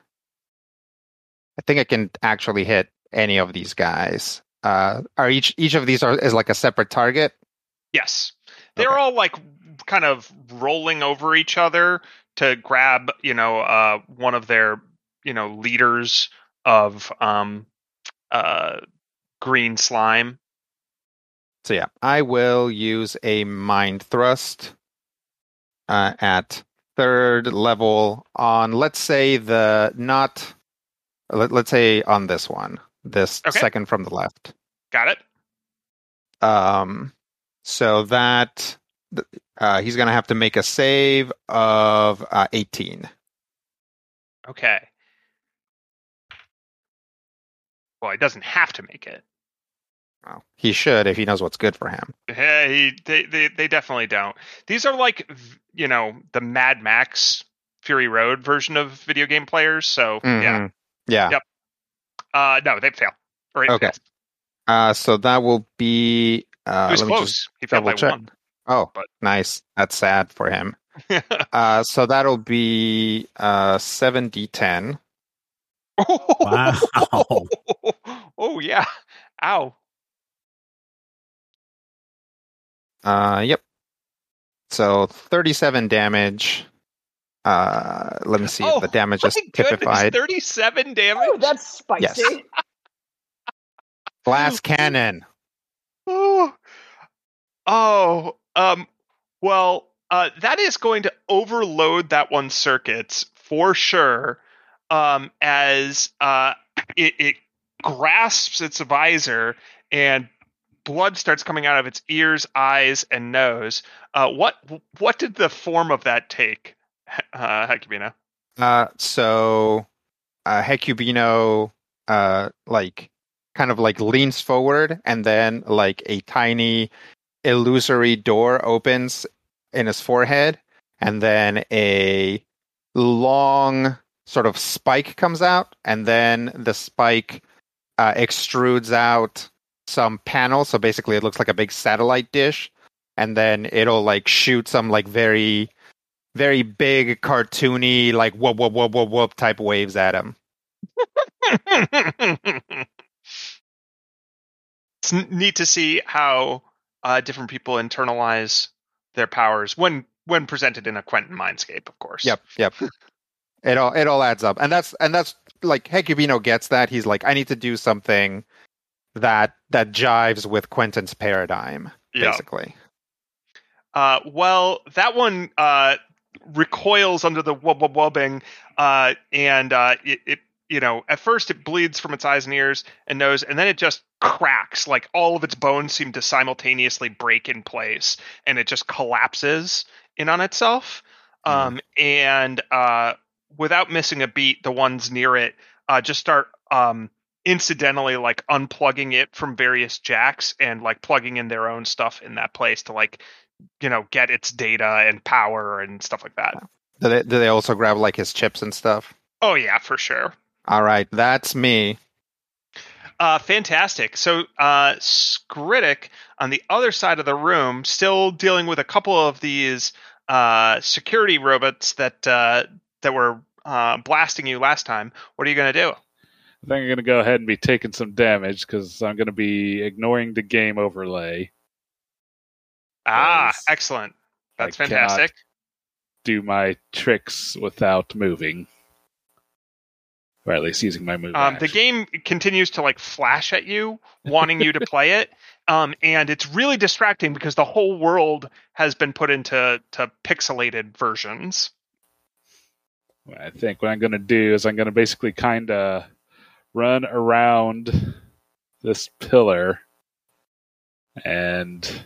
I think I can actually hit any of these guys. Uh, are each each of these are is like a separate target? Yes. They're Okay. all like kind of rolling over each other to grab, you know, uh, one of their, you know, liters of um, uh, green slime. So yeah, I will use a mind thrust uh, at third level on, let's say the not, let, let's say on this one, this Okay. second from the left. Got it? Um, so that uh, he's going to have to make a save of uh, eighteen. Okay. Well, he doesn't have to make it. Well, he should if he knows what's good for him. Hey, they, they they definitely don't. These are like, you know, the Mad Max Fury Road version of video game players. So yeah, Mhm. Yeah. Yep. uh, no, they fail. Or it Okay. fails. Uh, so that will be. Uh, It was let me close. just He failed by double check. one. Oh, But- nice. That's sad for him. Uh, so that'll be uh, seven d ten. Wow. Oh yeah. Ow. Uh, yep. So thirty-seven damage. Uh, let me see Oh, if the damage is My goodness, typified. thirty-seven damage. Oh, that's spicy. Yes. Glass cannon. Oh, oh, um, well, uh, that is going to overload that one's circuits for sure. Um, as uh, it, it grasps its visor and blood starts coming out of its ears, eyes, and nose. Uh, what what did the form of that take, uh, Hecubino? Uh, so uh, Hecubino, uh, like, kind of like leans forward, and then like a tiny illusory door opens in his forehead, and then a long sort of spike comes out, and then the spike uh, extrudes out some panels. So basically, it looks like a big satellite dish, and then it'll like shoot some like very, very big cartoony like whoop whoop whoop whoop whoop type waves at him. It's n- neat to see how uh, different people internalize their powers when when presented in a Quentin mindscape, of course. Yep, yep. It all it all adds up, and that's and that's like Hecubino gets that. He's like, I need to do something that that jives with Quentin's paradigm, Yeah. basically. Uh, well, that one uh, recoils under the wub wub wubbing, uh, and uh, it, it, you know, at first it bleeds from its eyes and ears and nose, and then it just cracks. Like all of its bones seem to simultaneously break in place, and it just collapses in on itself. Mm. Um, and uh, without missing a beat, the ones near it uh, just start um, incidentally like unplugging it from various jacks and like plugging in their own stuff in that place to like, you know, get its data and power and stuff like that. Do they do they also grab like his chips and stuff? Oh yeah, for sure. All right, that's me. Uh, fantastic. So, uh, Skritic on the other side of the room, still dealing with a couple of these uh, security robots that uh, that were uh, blasting you last time. What are you going to do? I think I'm going to go ahead and be taking some damage because I'm going to be ignoring the game overlay. Ah, Yes. excellent. That's I fantastic. Do my tricks without moving. Or at least using my move. Um, the action. game continues to like flash at you, wanting you to play it, um, and it's really distracting because the whole world has been put into to pixelated versions. I think what I'm going to do is I'm going to basically kind of run around this pillar, and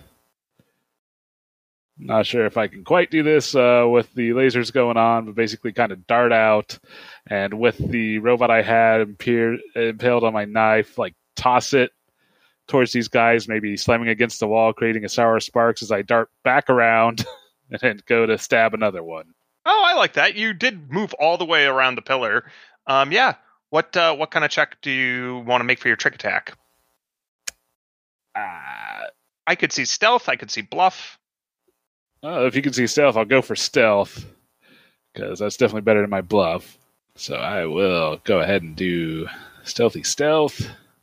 I'm not sure if I can quite do this uh, with the lasers going on, but basically kind of dart out, and with the robot I had impaired, impaled on my knife, like toss it towards these guys, maybe slamming against the wall, creating a sour sparks as I dart back around and then go to stab another one. Oh, I like that. You did move all the way around the pillar. Um, yeah. What uh, what kind of check do you want to make for your trick attack? Ah. I could see stealth. I could see bluff. Oh, if you can see stealth, I'll go for stealth, because that's definitely better than my bluff. So I will go ahead and do stealthy stealth.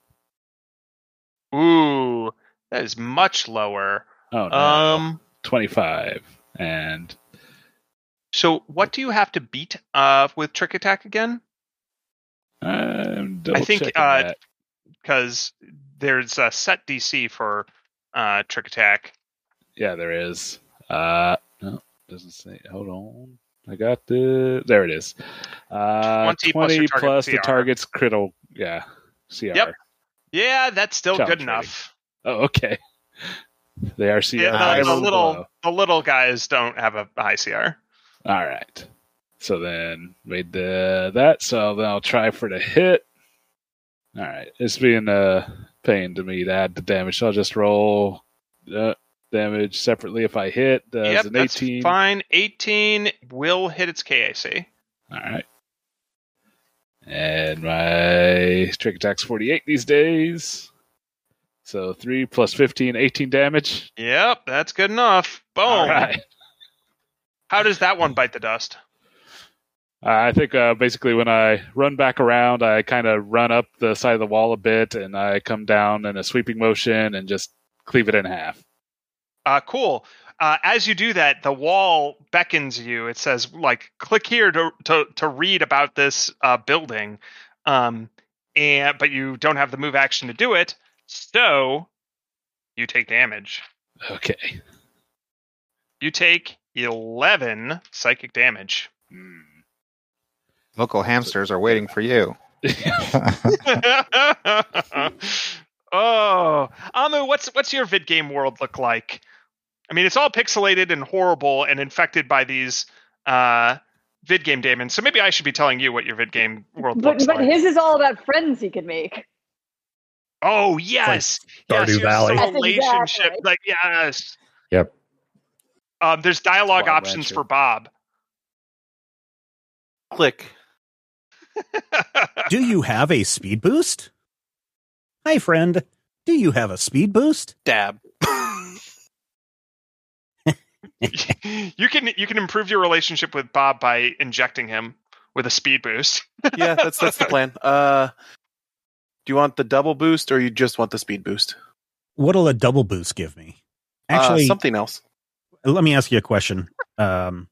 Ooh, that is much lower. Oh, no. Um, twenty-five. And so what do you have to beat uh, with trick attack again? I'm I think, double-checking uh, that. because there's a set D C for uh, trick attack. Yeah, there is. Uh, no, doesn't say. Hold on. I got the. There it is. Uh, twenty plus your twenty target plus C the R. target's critical. Yeah, C R. Yep. Yeah, that's still Challenge good enough. Oh, okay. They are C R. Yeah, the, the below. little the little guys don't have a high C R. All right. So then made the that. So then I'll try for the hit. All right. It's being a pain to me to add the damage. So I'll just roll uh, damage separately if I hit. Does Yep, an that's eighteen. fine. eighteen will hit its K A C. All right. And my trick attack's forty-eight these days. So three plus fifteen, eighteen damage. Yep, that's good enough. Boom. All right. How does that one bite the dust? Uh, I think uh, basically when I run back around, I kind of run up the side of the wall a bit, and I come down in a sweeping motion and just cleave it in half. Uh, cool. Uh, as you do that, the wall beckons you. It says, like, click here to to, to read about this uh, building, um, and but you don't have the move action to do it, so you take damage. Okay. You take eleven psychic damage. Hmm. Local hamsters are waiting for you. Oh, Amu, what's what's your vid game world look like? I mean, it's all pixelated and horrible and infected by these uh, vid game demons. So maybe I should be telling you what your vid game world But looks but like. his is all about friends he can make. Oh yes, Stardew yes, here's Valley. some That's relationship. exactly. Like yes. Yep. Um, there's dialogue Wild options Rancher. for Bob. Click. Do you have a speed boost? Hi, friend. Do you have a speed boost? Dab. you can you can improve your relationship with Bob by injecting him with a speed boost. Yeah, that's that's the plan. Uh, do you want the double boost or you just want the speed boost? What'll a double boost give me? Uh, Actually, something else. let me ask you a question. Um,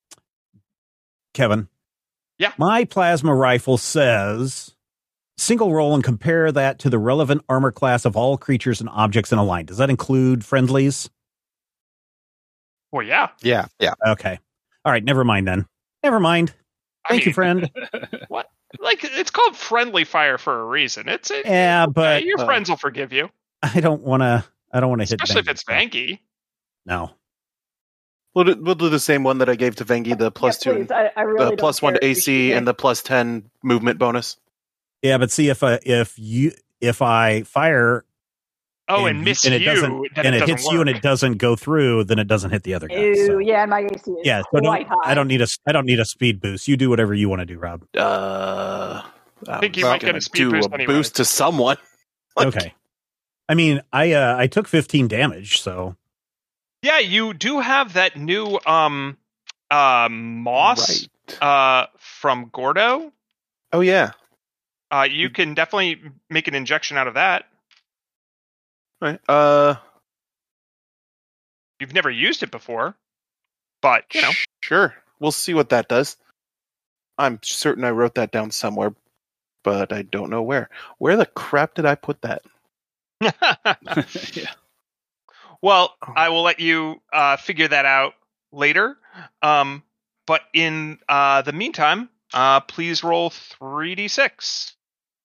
Kevin. Yeah. My plasma rifle says single roll and compare that to the relevant armor class of all creatures and objects in a line. Does that include friendlies? Well, yeah. Yeah, yeah. Okay. All right. Never mind then. Never mind. I Thank you, mean, friend. What? Like it's called friendly fire for a reason. It's it, Yeah, but hey, your uh, friends will forgive you, I don't want to. I don't want to hit. especially if Benji. it's Vanky. No. We'll do, we'll do the same one that I gave to Vengi, the plus Yeah, two, please, I, I really the don't plus one care to if you A C, shoot and me. the plus ten movement bonus. Yeah, but see if uh, if you if I fire Oh, and, and, miss and it you, doesn't then and it, it, doesn't hits work. you and it doesn't go through, then it doesn't hit the other guy. Ew, So. yeah, my A C is Yeah, so quite don't, high. I don't need a I don't need a speed boost. You do whatever you want to do, Rob. Uh, I think you was might get gonna a speed do boost a anyway. boost to someone. Like, Okay. I mean, I uh, I took fifteen damage, so Yeah, you do have that new um uh moss Right. uh from Gordo. Oh yeah. Uh, you can definitely make an injection out of that. All right. Uh, You've never used it before, but you know. Sure. We'll see what that does. I'm certain I wrote that down somewhere, but I don't know where. Where the crap did I put that? Yeah. Well, I will let you uh, figure that out later. Um, but in uh, the meantime, uh, please roll three d six.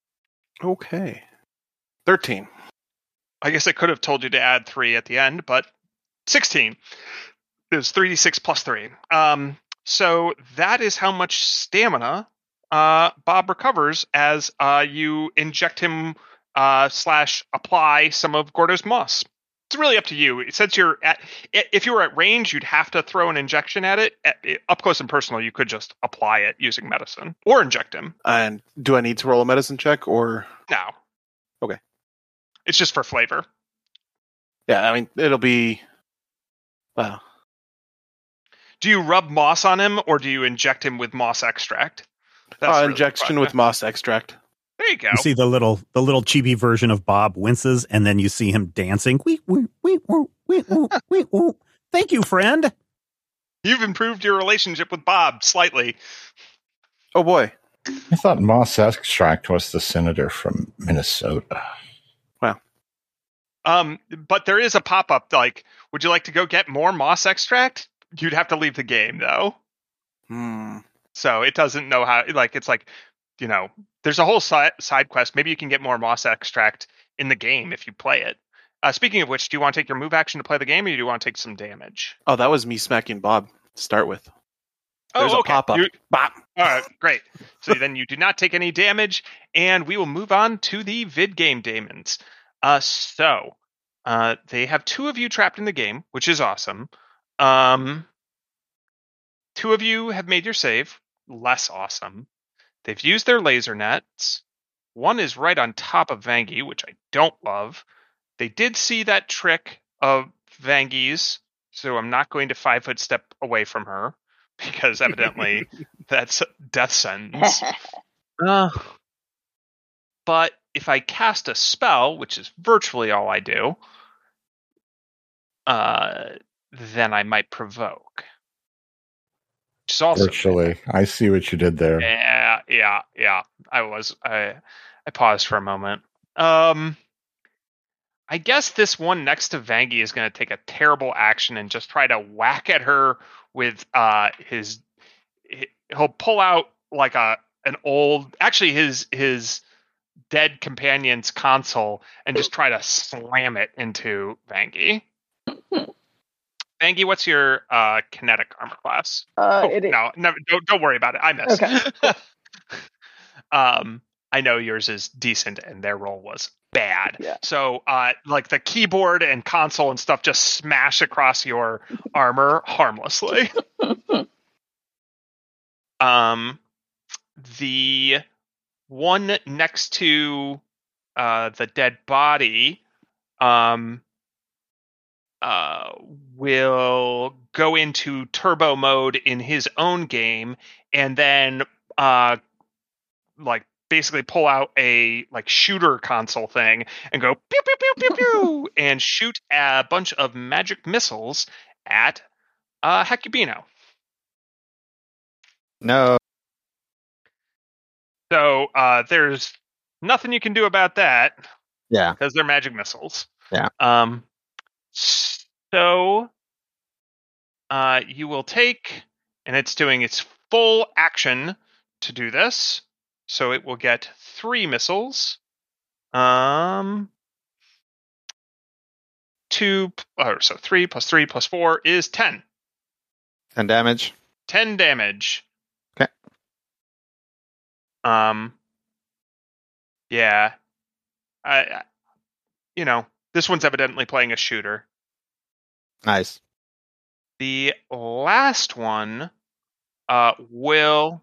Okay. thirteen. I guess I could have told you to add three at the end, but sixteen. It was three d six plus three. Um, so that is how much stamina uh, Bob recovers as uh, you inject him uh, slash apply some of Gordo's moss. It's really up to you. Since you're at, if you were at range, you'd have to throw an injection at it. At, up close and personal, you could just apply it using medicine or inject him. And do I need to roll a medicine check or? No. Okay. It's just for flavor. Yeah, I mean, it'll be. Well, Do you rub moss on him or do you inject him with moss extract? That's uh, really the injection question. with moss extract. There you go. you see the little the little chibi version of Bob winces, and then you see him dancing. Wee, wee, wee, wee, wee, wee, wee, wee. Thank you, friend. You've improved your relationship with Bob slightly. Oh boy. I thought Moss Extract was the senator from Minnesota. Um, but there is a pop-up, like, would you like to go get more moss extract? You'd have to leave the game, though. Hmm. So it doesn't know how, like, it's like, you know, there's a whole side, side quest. Maybe you can get more moss extract in the game if you play it. Uh, speaking of which, do you want to take your move action to play the game, or do you want to take some damage? Oh, that was me smacking Bob to start with. There's oh, a okay. pop-up. You- Bop. All right, great. So then you do not take any damage, and we will move on to the vid game demons. Uh, so uh, they have two of you trapped in the game, which is awesome. Um, two of you have made your save, less awesome. They've used their laser nets. One is right on top of Vangie, which I don't love. They did see that trick of Vangie's, so I'm not going to five foot step away from her because evidently that's death sentence. Uh, but if I cast a spell, which is virtually all I do, uh, then I might provoke. Which is also Virtually. I see what you did there. Yeah, yeah, yeah. I was I I paused for a moment. Um I guess this one next to Vangie is going to take a terrible action and just try to whack at her with uh his he'll pull out like a an old actually his his dead companion's console and just try to slam it into Vangie. Vangie, what's your uh, kinetic armor class? Uh, oh, it is. no, no, don't don't worry about it. I missed. Okay. um, I know yours is decent, and their roll was bad. Yeah. So, uh, like the keyboard and console and stuff just smash across your armor harmlessly. um, the one next to uh, the dead body, um. Uh, will go into turbo mode in his own game, and then uh, like basically pull out a like shooter console thing and go pew pew pew pew pew and shoot a bunch of magic missiles at uh, Hecubino. No. So uh, there's nothing you can do about that. Yeah. Because they're magic missiles. Yeah. Um. So, uh, you will take, and it's doing its full action to do this. So it will get three missiles. Um, two, or so three plus three plus four is ten. ten damage. Ten damage. Okay. Um. Yeah. I, I you know, this one's evidently playing a shooter. Nice. The last one uh, will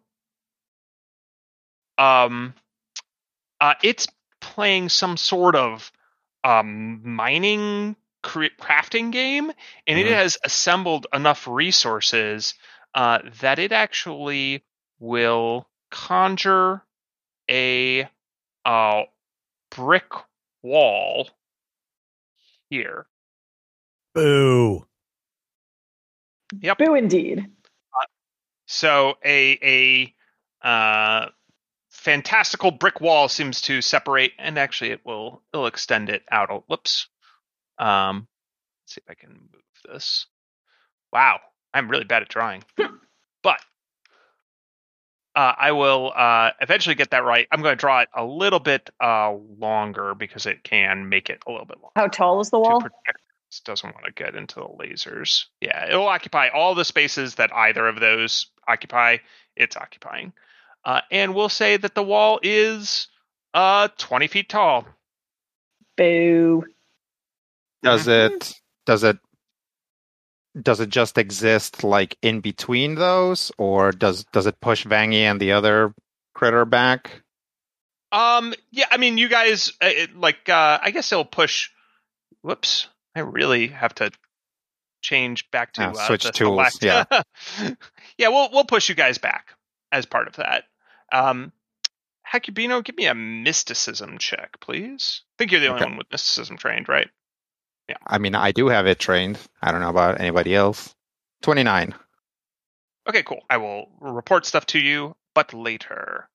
um uh, it's playing some sort of um, mining cre- crafting game, and Mhm. it has assembled enough resources uh, that it actually will conjure a uh, brick wall here. Boo. Yep. Boo indeed. So a a uh, fantastical brick wall seems to separate, and actually it will it'll extend it out. A, whoops. Um, let's see if I can move this. Wow, I'm really bad at drawing, but uh, I will uh, eventually get that right. I'm going to draw it a little bit uh, longer because it can make it a little bit longer. How tall is the To wall? protect this doesn't want to get into the lasers. Yeah, it'll occupy all the spaces that either of those occupy. It's occupying. Uh, and we'll say that the wall is uh, twenty feet tall. Boo. Does Mhm. it? Does it? Does it just exist like in between those, or does does it push Vangie and the other critter back? Um, yeah, I mean, you guys, uh, it, like, uh, I guess it'll push. Whoops, I really have to change back to Ah, uh, switch the tools, select. Yeah, we'll we'll push you guys back as part of that. Um, Hecubino, give me a mysticism check, please. I think you're the only Okay. one with mysticism trained, right? I mean, I do have it trained. I don't know about anybody else. Twenty nine. Okay, cool. I will report stuff to you, but later.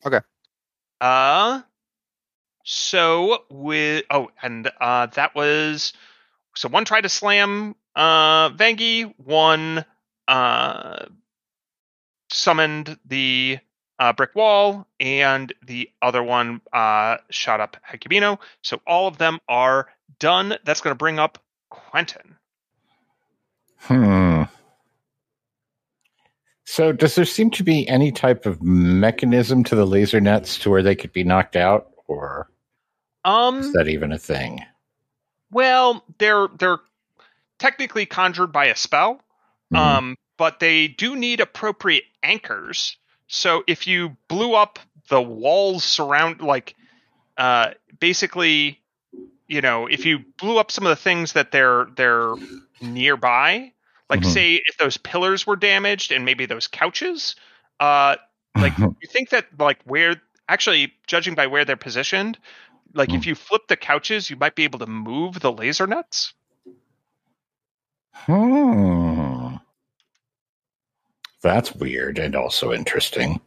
Okay. Uh, so with oh, and uh, that was so one tried to slam uh Vangie, one uh summoned the uh, brick wall, and the other one uh shot up Hecubino. So all of them are done. That's going to bring up Quentin. Hmm. So, does there seem to be any type of mechanism to the laser nets to where they could be knocked out, or Um, is that even a thing? well, they're they're technically conjured by a spell, Mhm. um, but they do need appropriate anchors. So if you blew up the walls surround, like, uh, basically, you know, if you blew up some of the things that they're they're nearby, like Mhm. say if those pillars were damaged and maybe those couches, uh, like you think that like where actually judging by where they're positioned, like if you flip the couches, you might be able to move the laser nets. Hmm. That's weird and also interesting.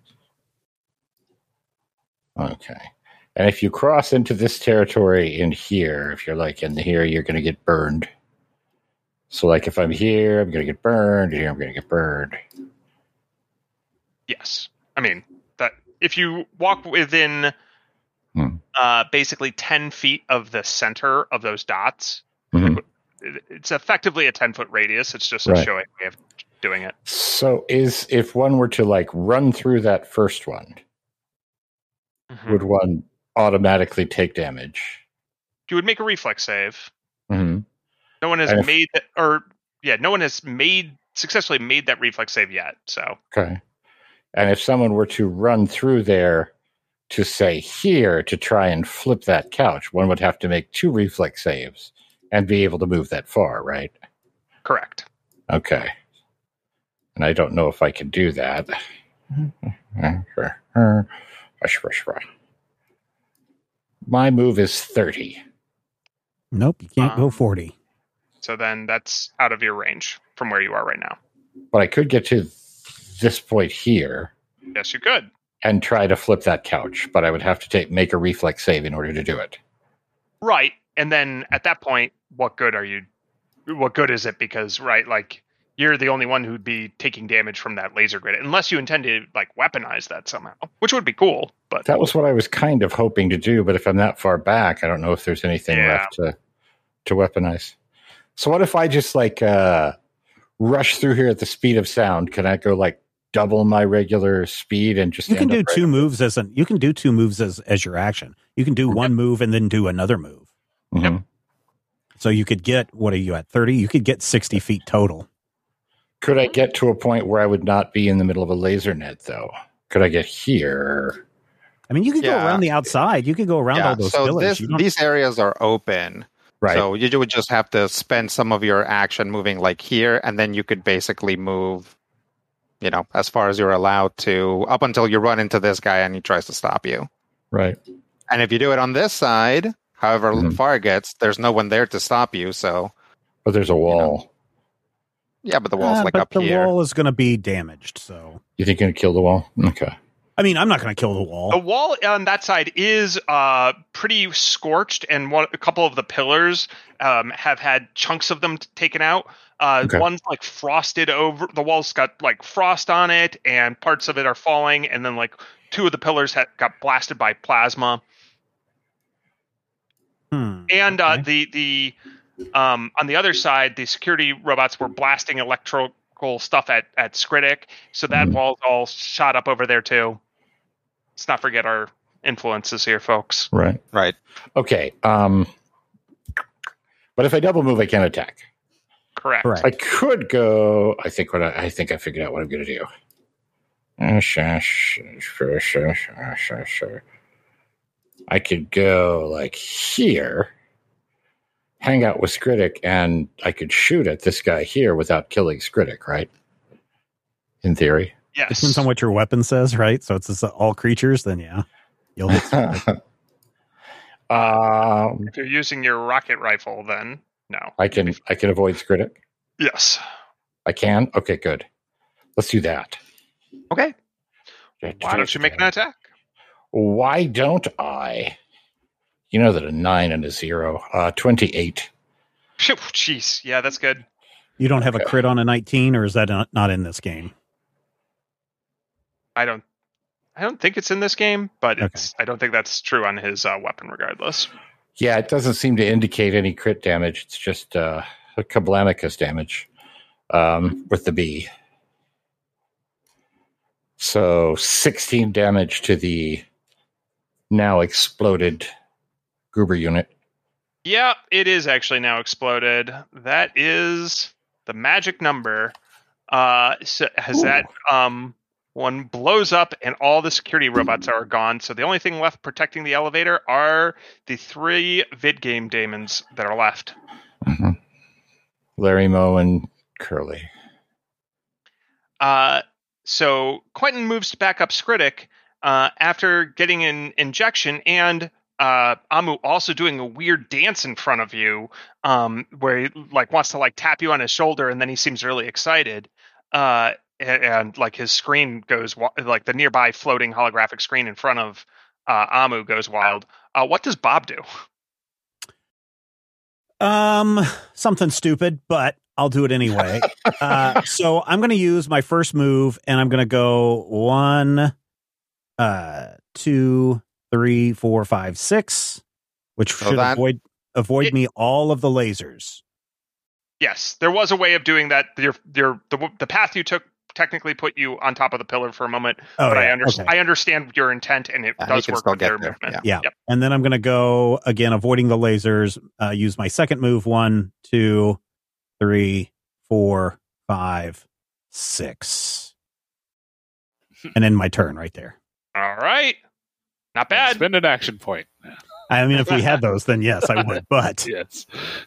Okay. And if you cross into this territory in here, if you're like in here, you're going to get burned. So, like, if I'm here, I'm going to get burned. Here, I'm going to get burned. Yes, I mean that if you walk within Hmm. uh, basically ten feet of the center of those dots, Mhm. like, it- it's effectively a ten foot radius. It's just a Right. showing way of doing it. So, is if one were to like run through that first one, Mhm. would one automatically take damage? You would make a reflex save. Mm-hmm. No one has And if- made that, or yeah, no one has made successfully made that reflex save yet. So Okay. And if someone were to run through there to say here to try and flip that couch, one would have to make two reflex saves and be able to move that far, right? correct. Okay. And I don't know if I can do that. My move is thirty. Nope, you can't go Um, forty. So then that's out of your range from where you are right now. But I could get to this point here Yes, you could. and try to flip that couch, but I would have to take make a reflex save in order to do it. Right. And then at that point, what good are you? What good is it? Because, right, like, you're the only one who'd be taking damage from that laser grid, unless you intend to, like, weaponize that somehow, which would be cool. But That was what I was kind of hoping to do, but if I'm that far back, I don't know if there's anything Yeah. left to to weaponize. So what if I just, like, uh, rush through here at the speed of sound? Can I go, like, double my regular speed and just You can end do up right two up- moves as an you can do two moves as as your action. You can do one move and then do another move. Mhm. So you could get, what are you at, thirty? You could get sixty feet total. Could I get to a point where I would not be in the middle of a laser net, though? Could I get here? I mean, you could go Yeah. around the outside. You could go around Yeah, all those so pillars. this, You don't- these areas are open. Right. So you would just have to spend some of your action moving like here, and then you could basically move, you know, as far as you're allowed to, up until you run into this guy and he tries to stop you. right. And if you do it on this side, however Mhm. far it gets, there's no one there to stop you. So But there's a wall. yeah, but the wall's Ah, like but up the here. wall is going to be damaged. So, You think you're going to kill the wall? Okay. I mean, I'm not going to kill the wall. the wall on that side is uh, pretty scorched, and one, a couple of the pillars um, have had chunks of them t- taken out. Uh, Okay. One's like frosted over. The wall's got like frost on it, and parts of it are falling. And then like two of the pillars had got blasted by plasma. Hmm. And uh, Okay. the the um, on the other side, the security robots were blasting electrical stuff at at Skritic, so that Mhm. wall's all shot up over there too. Let's not forget our influences here, folks. Right. Right. Okay. Um, but if I double move, I can't attack. Correct. Correct. I could go. I think what I, I think I figured out what I'm going to do. Uh, sure, sure, sure, sure, sure, sure, sure. I could go like here, hang out with Skritic, and I could shoot at this guy here without killing Skritic, right? In theory. Yes. Depends on what your weapon says, right? So it's just all creatures, then yeah. You'll hit. um, If you're using your rocket rifle, then no. I can I can avoid Skritic. Yes. I can. Okay, good. Let's do that. Okay. Why don't you make an attack? Why don't I? You know that a nine and a zero. Uh, twenty-eight. Phew, jeez, yeah, that's good. You don't have Okay. a crit on a nineteen, or is that not, not in this game? I don't, I don't think it's in this game, but it's. I don't think that's true on his uh, weapon, regardless. Yeah, it doesn't seem to indicate any crit damage. It's just uh, a Kablamicus damage um, with the B. So sixteen damage to the now exploded Gruber unit. Yeah, it is actually now exploded. That is the magic number. Uh, so has Ooh. that um one blows up and all the security robots are gone. So the only thing left protecting the elevator are the three vid game daemons that are left. Mm-hmm. Larry, Moe, and Curly. Uh, so Quentin moves back up Skritic uh, after getting an injection, and uh, Amu also doing a weird dance in front of you, um, where he like wants to like tap you on his shoulder, and then he seems really excited. Uh, and, and like his screen goes wa- like the nearby floating holographic screen in front of uh, Amu goes wild. Uh, what does Bob do? Um, something stupid, but I'll do it anyway. uh, so I'm going to use my first move, and I'm going to go one, uh, two, three, four, five, six, which So should that- avoid avoid It- me all of the lasers. Yes, there was a way of doing that. Your your the the path you took technically put you on top of the pillar for a moment, Oh, but I yeah, understand. okay. I understand your intent, and it Yeah, does you can work still with get their there, movement. Yeah. Yep. And then I'm going to go again, avoiding the lasers, uh, use my second move. One, two, three, four, five, six. And then my turn right there. All right, not bad. Spend an action point. I mean, if we had those, then yes, I would. But Yes.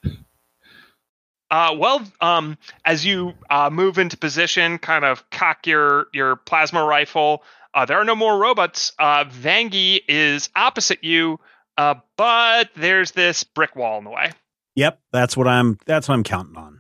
Uh, well, um, as you uh, move into position, kind of cock your your plasma rifle. Uh, there are no more robots. Uh, Vangie is opposite you, uh, but there's this brick wall in the way. yep, that's what I'm. That's what I'm counting on.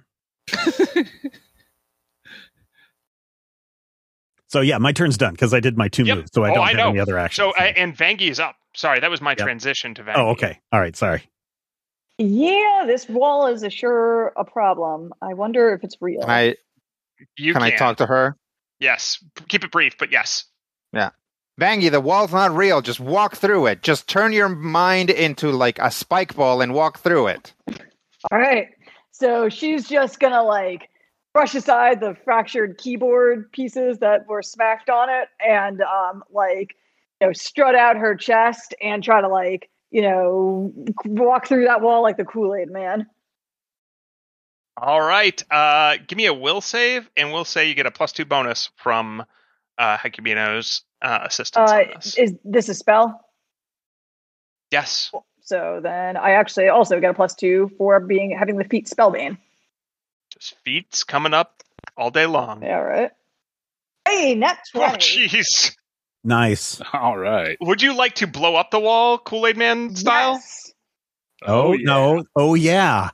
So yeah, my turn's done because I did my two Yep. moves, so I Oh, don't I have know. any other actions. So, uh, and Vangie is up. Sorry, that was my Yep. transition to Vangie. oh, okay, all right, sorry. Yeah, this wall is a sure a problem. I wonder if it's real. Can I You can, can, I talk to her? Yes, keep it brief, but yes. Vangie, the wall's not real. Just walk through it. Just turn your mind into like a spike ball and walk through it. All right. So she's just gonna like brush aside the fractured keyboard pieces that were smacked on it, and um, like you know, strut out her chest and try to like you know walk through that wall like the Kool-Aid Man. All right. Uh, give me a will save, and we'll say you get a plus two bonus from uh, Hecubino's uh, assistance Uh, on this. is this a spell? Yes. So then I actually also get a plus two for being having the feat Spellbane. Just feats coming up all day long. All right. Hey, nat Oh, twenty. jeez. Nice. All right. Would you like to blow up the wall, Kool-Aid Man style? Yes. Oh, yeah. no. Oh yeah.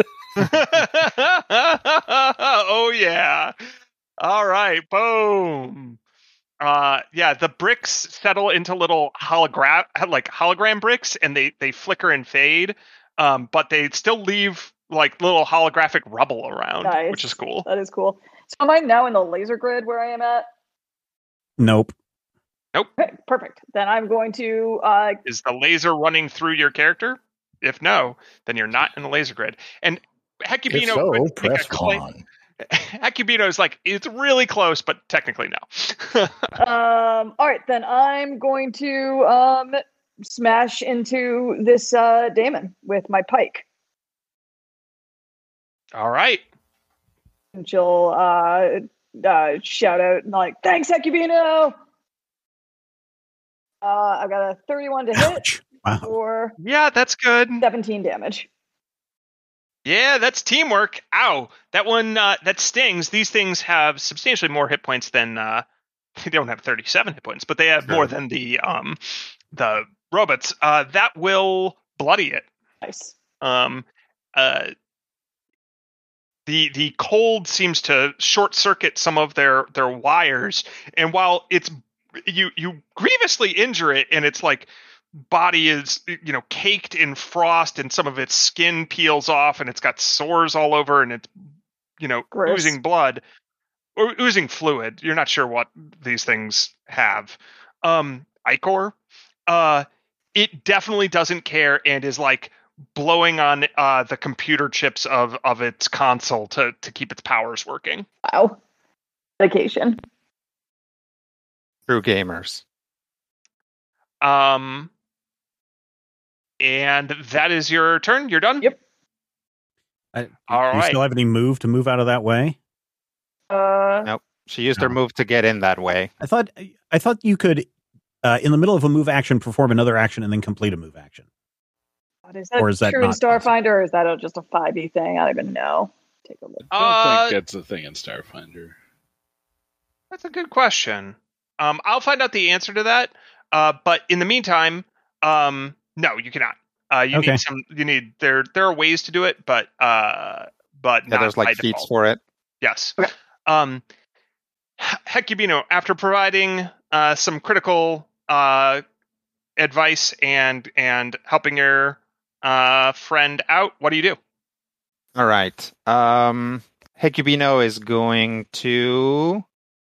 Oh, yeah. All right. Boom. Uh, yeah, the bricks settle into little hologram, like hologram bricks, and they, they flicker and fade, um, but they still leave like little holographic rubble around, Nice. which is cool. That is cool. So am I now in the laser grid where I am at? Nope. Okay, perfect. Then I'm going to uh Is the laser running through your character? If no, then you're not in the laser grid. And If Hecubino so, could make press a claim. con. Hecubino is like, it's really close, but technically no. um all right, then I'm going to um smash into this uh daemon with my pike. All right. And she'll uh uh shout out like, thanks, Hecubino! Uh I got a thirty-one to hit Ouch. Wow. for Yeah, that's good. seventeen damage. Yeah, that's teamwork. Ow. That one, uh, that stings. These things have substantially more hit points than, uh, they don't have thirty-seven hit points, but they have more than the, um, the robots. Uh, that will bloody it. Nice. Um, uh, the the cold seems to short circuit some of their their wires, and while it's you you grievously injure it, and it's like body is you know caked in frost, and some of its skin peels off, and it's got sores all over, and it's you know Gross. oozing blood or oozing fluid. You're not sure what these things have. Um, Icor, uh, it definitely doesn't care and is like blowing on uh, the computer chips of of its console to to keep its powers working. Wow. Dedication. True gamers. Um, and that is your turn. You're done. Yep. I, All do you right. still have any move to move out of that way? Uh, Nope. She used her No. move to get in that way. I thought I thought you could, uh, in the middle of a move action, perform another action and then complete a move action. God, is that, Or is that true in not Starfinder, or is that a, just a five E thing? I don't even know. Take a look. I don't Uh, think it's a thing in Starfinder. That's a good question. Um, I'll find out the answer to that. Uh, but in the meantime, um, no, you cannot. Uh, you Okay. need some. You need there. There are ways to do it, but uh, but Yeah, not there's by like feats default. for it. Yes. Okay. Um, Hecubino, after providing uh, some critical uh, advice and and helping your uh, friend out, what do you do? All right. Um, Hecubino is going to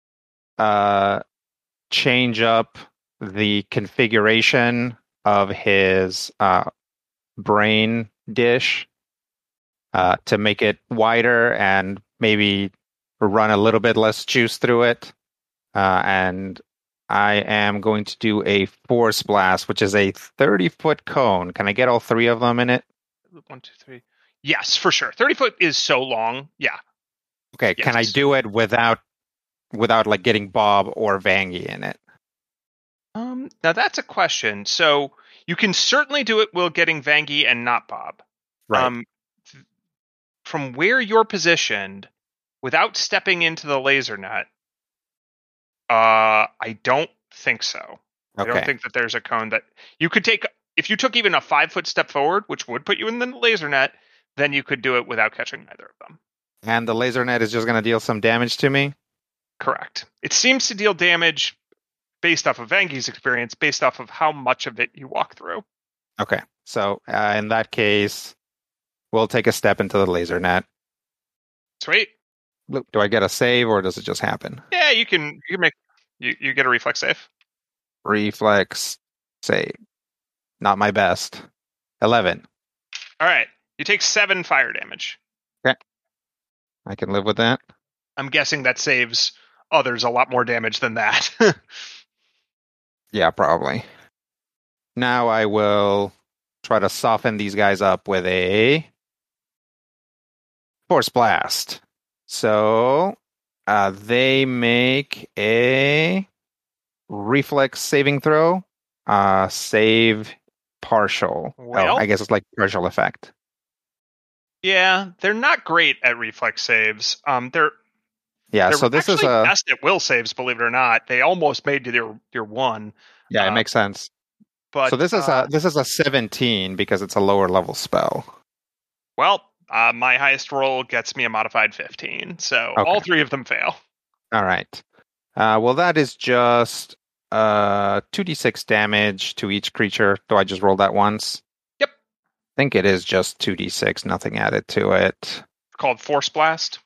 uh, change up the configuration of his uh, brain dish uh, to make it wider and maybe run a little bit less juice through it. Uh, and I am going to do a force blast, which is a thirty-foot cone. Can I get all three of them in it? One, two, three. Yes, for sure. Thirty foot is so long. Yeah. Okay, can I Yes. do it without without like getting Bob or Vangie in it? Um, now that's a question. So you can certainly do it while getting Vangie and not Bob. Right. Um, th- from where you're positioned, without stepping into the laser net, uh, I don't think so. I okay. don't think that there's a cone that you could take. If you took even a five foot step forward, which would put you in the laser net, then you could do it without catching either of them. And the laser net is just going to deal some damage to me? Correct. It seems to deal damage based off of Vangie's experience, based off of how much of it you walk through. Okay. So uh, in that case, we'll take a step into the laser net. Sweet. Do I get a save or does it just happen? Yeah, you can. You can make. You, you get a reflex save. Reflex save. Not my best. eleven. All right. You take seven fire damage. I can live with that. I'm guessing that saves others a lot more damage than that. Yeah, probably. Now I will try to soften these guys up with a force blast. So uh, they make a reflex saving throw. Uh, save partial. Well- oh, I guess it's like partial effect. Yeah, they're not great at reflex saves. Um, they're Yeah. they're So this is actually a best at will saves, believe it or not. They almost made it your your one. yeah. It uh, makes sense. But So this is uh, a this is a seventeen because it's a lower level spell. well, uh, my highest roll gets me a modified fifteen, so Okay. all three of them fail. All right. Uh, well, that is just uh, two d six damage to each creature. Do I just roll that once? Yep. I think it is just two d six, nothing added to it. It's called Force Blast.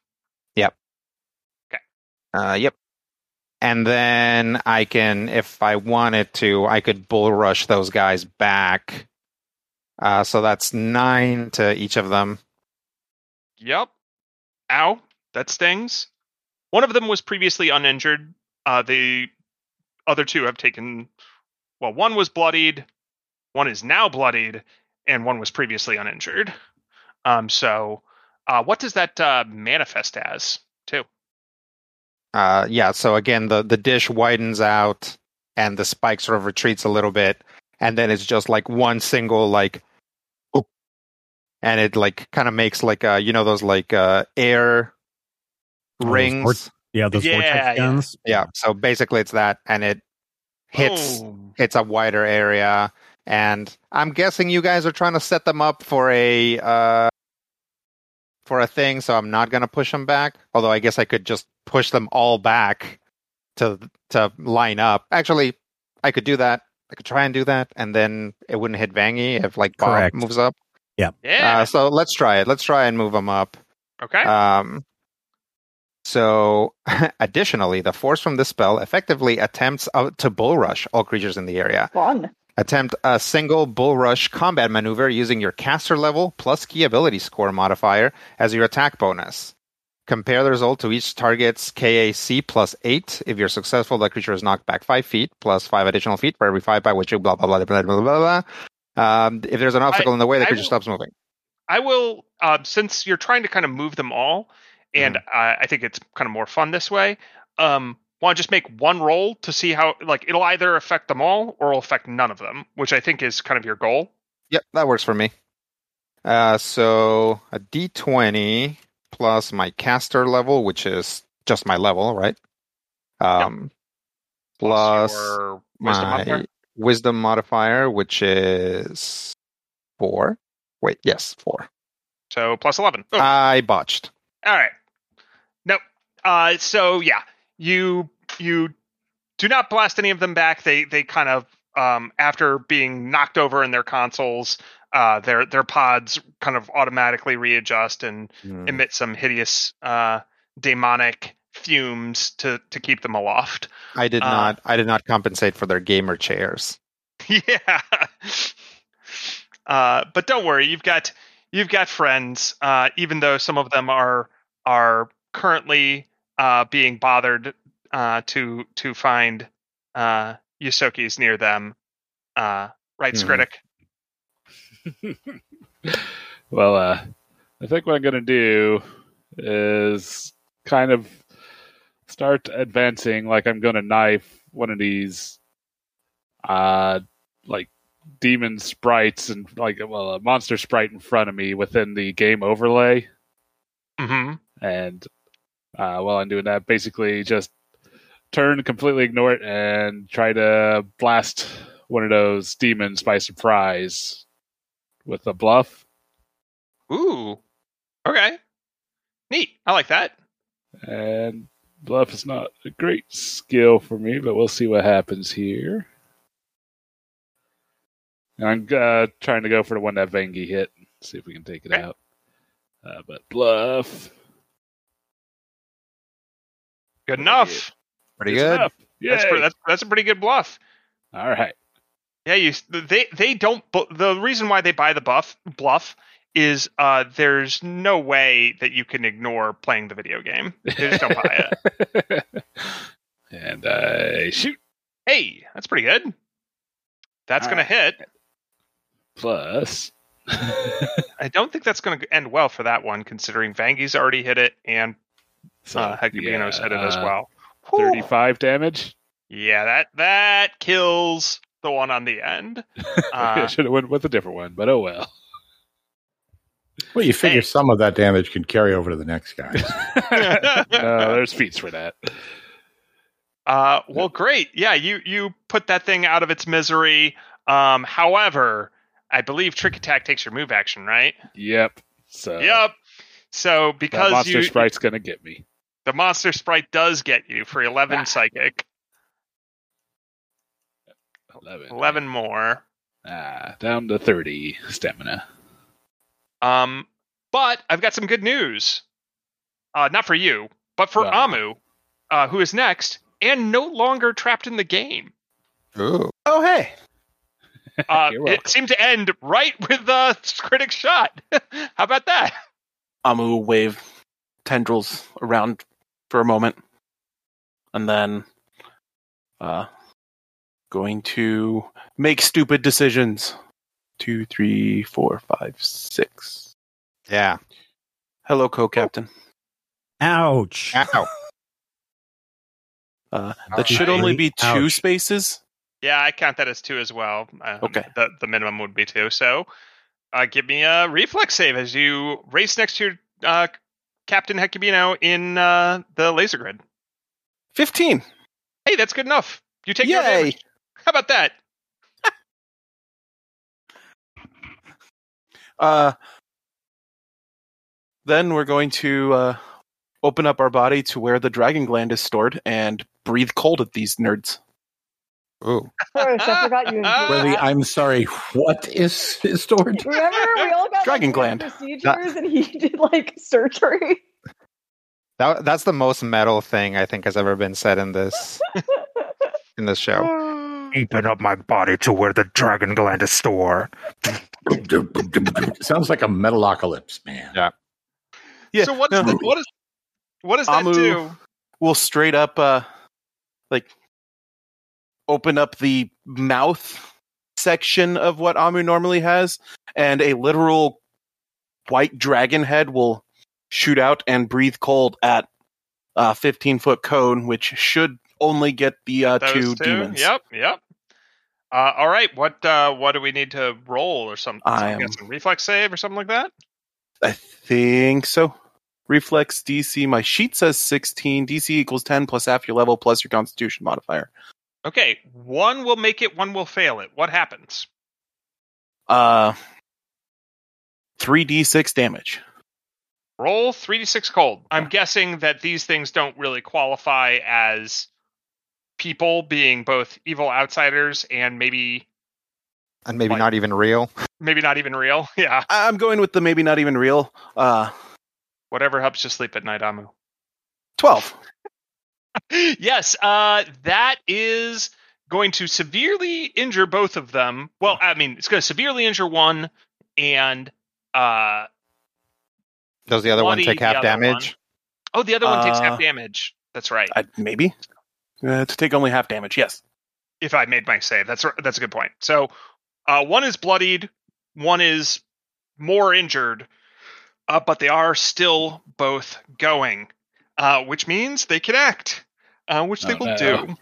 Uh, yep. And then I can, if I wanted to, I could bull rush those guys back. Uh, so that's nine to each of them. Yep. Ow, that stings. One of them was previously uninjured. Uh, the other two have taken. Well, one was bloodied, one is now bloodied, and one was previously uninjured. Um, so, uh, what does that uh, manifest as, too? Uh, yeah, so again, the, the dish widens out and the spike sort of retreats a little bit. And then it's just like one single, like, oop, and it like kind of makes like, uh, you know, those like uh, air Oh, those rings. vor- Yeah, those Yeah, vortex yeah. guns. Yeah, so basically it's that, and it hits Boom. hits a wider area. And I'm guessing you guys are trying to set them up for a uh, for a thing, so I'm not going to push them back. Although I guess I could just push them all back to to line up. Actually, I could do that. I could try and do that, and then it wouldn't hit Vangie if like Bob Correct. moves up. Yeah. Uh, so let's try it. Let's try and move them up. Okay. Um. So, additionally, the force from this spell effectively attempts uh, to bull rush all creatures in the area. Fun. Attempt a single bull rush combat maneuver using your caster level plus key ability score modifier as your attack bonus. Compare the result to each target's K A C plus eight. If you're successful, the creature is knocked back five feet, plus five additional feet for every five by which you blah, blah, blah, blah, blah, blah, blah. Um, if there's an obstacle I, in the way, the I creature will, stops moving. I will, uh, since you're trying to kind of move them all, and Mm-hmm. uh, I think it's kind of more fun this way, um, want to just make one roll to see how, like, it'll either affect them all or it'll affect none of them, which I think is kind of your goal. Yep, that works for me. Uh, so, a d twenty plus my caster level, which is just my level, right? Um, Yep. Plus, your wisdom my modifier. wisdom modifier, which is four. Wait, yes, four. So plus eleven. Oh, I botched. all right. Nope. Uh, so yeah, you you do not blast any of them back. They they kind of um, after being knocked over in their consoles, uh, their their pods kind of automatically readjust and Hmm. emit some hideous uh, demonic fumes to to keep them aloft. I did uh, not. I did not compensate for their gamer chairs. Yeah. Uh, but don't worry, you've got you've got friends. Uh, even though some of them are are currently uh, being bothered uh, to to find uh, Yosokis near them. Uh, right, Hmm. Skritic? Well, uh, I think what I'm going to do is kind of start advancing like I'm going to knife one of these, uh, like demon sprites and like well, a monster sprite in front of me within the game overlay, Mm-hmm. and uh, while I'm doing that, basically just turn, completely ignore it, and try to blast one of those demons by surprise with a bluff. Ooh. Okay. Neat. I like that. And bluff is not a great skill for me, but we'll see what happens here. And I'm uh, trying to go for the one that Vangie hit. See if we can take it Okay. out. Uh, but bluff. Good enough. Pretty It's good. enough. That's, Yay. pre- that's that's a pretty good bluff. All right. Yeah, you they they don't. bu- The reason why they buy the buff bluff is uh, there's no way that you can ignore playing the video game. They just don't buy it. And I shoot. Hey, that's pretty good. That's All going to hit. Plus. I don't think that's going to end well for that one, considering Vangie's already hit it and so, uh, Hecubino's yeah, hit it as uh, well. Whew. thirty-five damage. Yeah, that that kills the one on the end. I Uh, should have went with a different one, but oh well. Well, you figure Hey. some of that damage can carry over to the next guy. No, there's feats for that. Uh, well, great. Yeah, you you put that thing out of its misery. Um, however, I believe Trick Attack takes your move action, right? Yep. So Yep. So that because monster you sprite's gonna get me. the monster sprite does get you for eleven Ah. psychic, Eleven. eleven more. Ah, down to thirty stamina. Um, but I've got some good news. Uh, not for you, but for Ah. Amu, uh, who is next and no longer trapped in the game. Ooh. Oh, hey. Uh, You're it welcome. seemed to end right with the critic shot. How about that? Amu wave tendrils around for a moment. And then uh, going to make stupid decisions. Two, three, four, five, six. Yeah. Hello, co-captain. Ouch. Ow. Uh, All that should right. only be two Ouch. spaces. Yeah, I count that as two as well. Um, Okay. The, the minimum would be two. So uh, give me a reflex save as you race next to your uh, Captain Hecubino in uh, the laser grid. fifteen. Hey, that's good enough. You take your Yay. damage. How about that? Uh, then we're going to uh, open up our body to where the dragon gland is stored and breathe cold at these nerds. Ooh. First, I forgot you included Where the that. I'm sorry, what is, is stored? Remember, we all got Dragon like, gland. procedures, That- and he did like surgery. That that's the most metal thing I think has ever been said in this in this show. Open up my body to where the dragon gland is stored. Sounds like a metalocalypse, man. Yeah. Yeah, so what no, does what is what does that Amu do? We'll straight up, uh, like, open up the mouth section of what Amu normally has, and a literal white dragon head will shoot out and breathe cold at uh, fifteen foot cone, which should only get the uh, Those two, two? demons. Yep, yep. Uh, all right. What uh, what do we need to roll or something? I I'm am- guessing reflex save or something like that. I think so. Reflex D C. My sheet says sixteen. D C equals ten plus half your level plus your Constitution modifier. Okay, one will make it, one will fail it. What happens? Uh, three d six damage. Roll three d six cold. I'm guessing that these things don't really qualify as people, being both evil outsiders and maybe And maybe Like- not even real. maybe not even real. Yeah, I'm going with the maybe not even real. Uh, whatever helps you sleep at night, Amu. twelve. Yes, uh, that is going to severely injure both of them. Well, I mean, it's going to severely injure one, and uh, Does the other one bloody take the half other damage? oh, the other one takes Uh, half damage. That's right. I, maybe uh, to take only half damage. Yes. If I made my save, that's that's a good point. So, uh, one is bloodied, one is more injured, uh, but they are still both going, uh, which means they can act, uh, which they Oh, will no. do.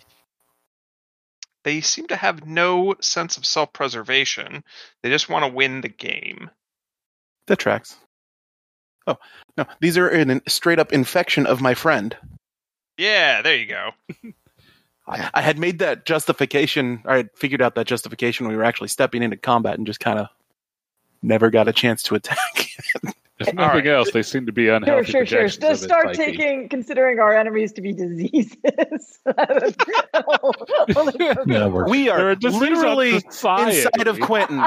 They seem to have no sense of self-preservation. They just want to win the game. That tracks. Oh no, these are an straight up infection of my friend. Yeah, there you go. I, I had made that justification. I had figured out that justification when we were actually stepping into combat, and just kind of never got a chance to attack. If All nothing right. else, they seem to be Sure, unhealthy sure, sure. projections of Just its start psyche. taking, considering our enemies to be diseases. Yeah, we're- We They're are a disease of literally society. inside of Quentin.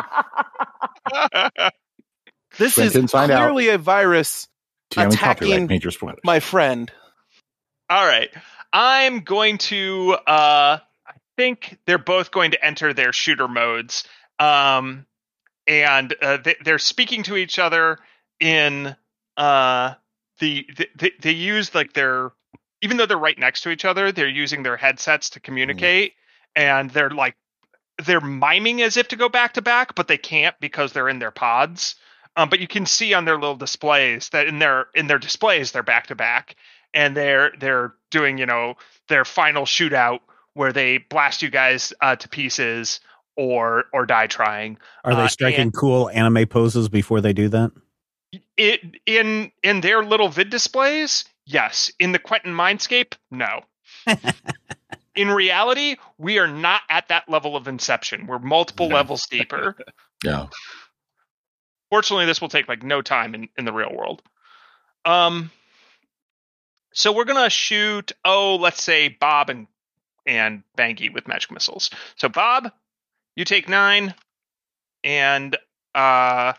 This Quentin, is find out. clearly a virus, T M attacking copyright major spoilers. my friend. All right. I'm going to uh I think they're both going to enter their shooter modes. Um and uh, they, they're speaking to each other in uh the, the they, they use like their, even though they're right next to each other, they're using their headsets to communicate, and they're like they're miming as if to go back to back, but they can't because they're in their pods. Um, but you can see on their little displays that in their in their displays they're back to back, and they're they're doing, you know, their final shootout where they blast you guys uh, to pieces or or die trying. Are they Uh, striking and- cool anime poses before they do that? It in in their little vid displays, yes. In the Quentin Mindscape, no. In reality, we are not at that level of Inception. We're multiple No. levels deeper. Yeah. Fortunately, this will take like no time in, in the real world. Um, so we're gonna shoot. Oh, let's say Bob and and Bangy with magic missiles. So Bob, you take nine, and uh,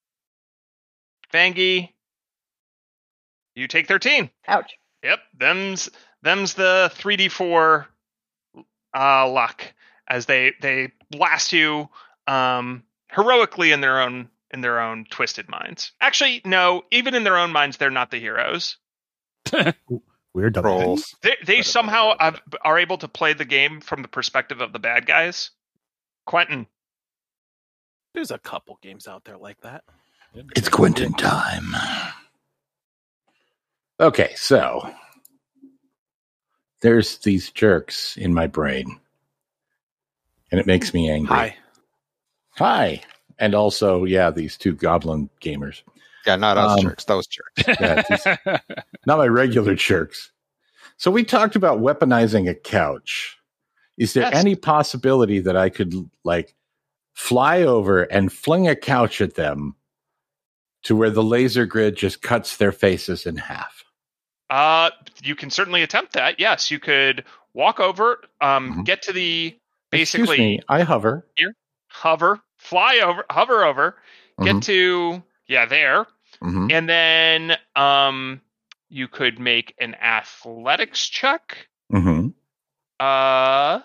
Bangy, you take thirteen. Ouch. Yep, them's them's the three d four uh, luck as they they blast you um, heroically in their own in their own twisted minds. Actually, no, even in their own minds, they're not the heroes. Weird double. Rolls. They they somehow have, are able to play the game from the perspective of the bad guys. Quentin, There's a couple games out there like that. It's Quentin time. Okay, so there's these jerks in my brain, and it makes me angry. Hi. Hi. And also, yeah, these two goblin gamers. Yeah, not us Um, jerks. Those jerks. Yeah, these- not my regular jerks. So we talked about weaponizing a couch. Is there Yes. any possibility that I could like fly over and fling a couch at them to where the laser grid just cuts their faces in half? Uh, you can certainly attempt that. Yes, you could walk over, um, Mhm. get to the Excuse basically me, I hover. hover, fly over, hover over, get Mhm. to yeah there, Mhm. and then um, you could make an athletics check. Mhm. Uh,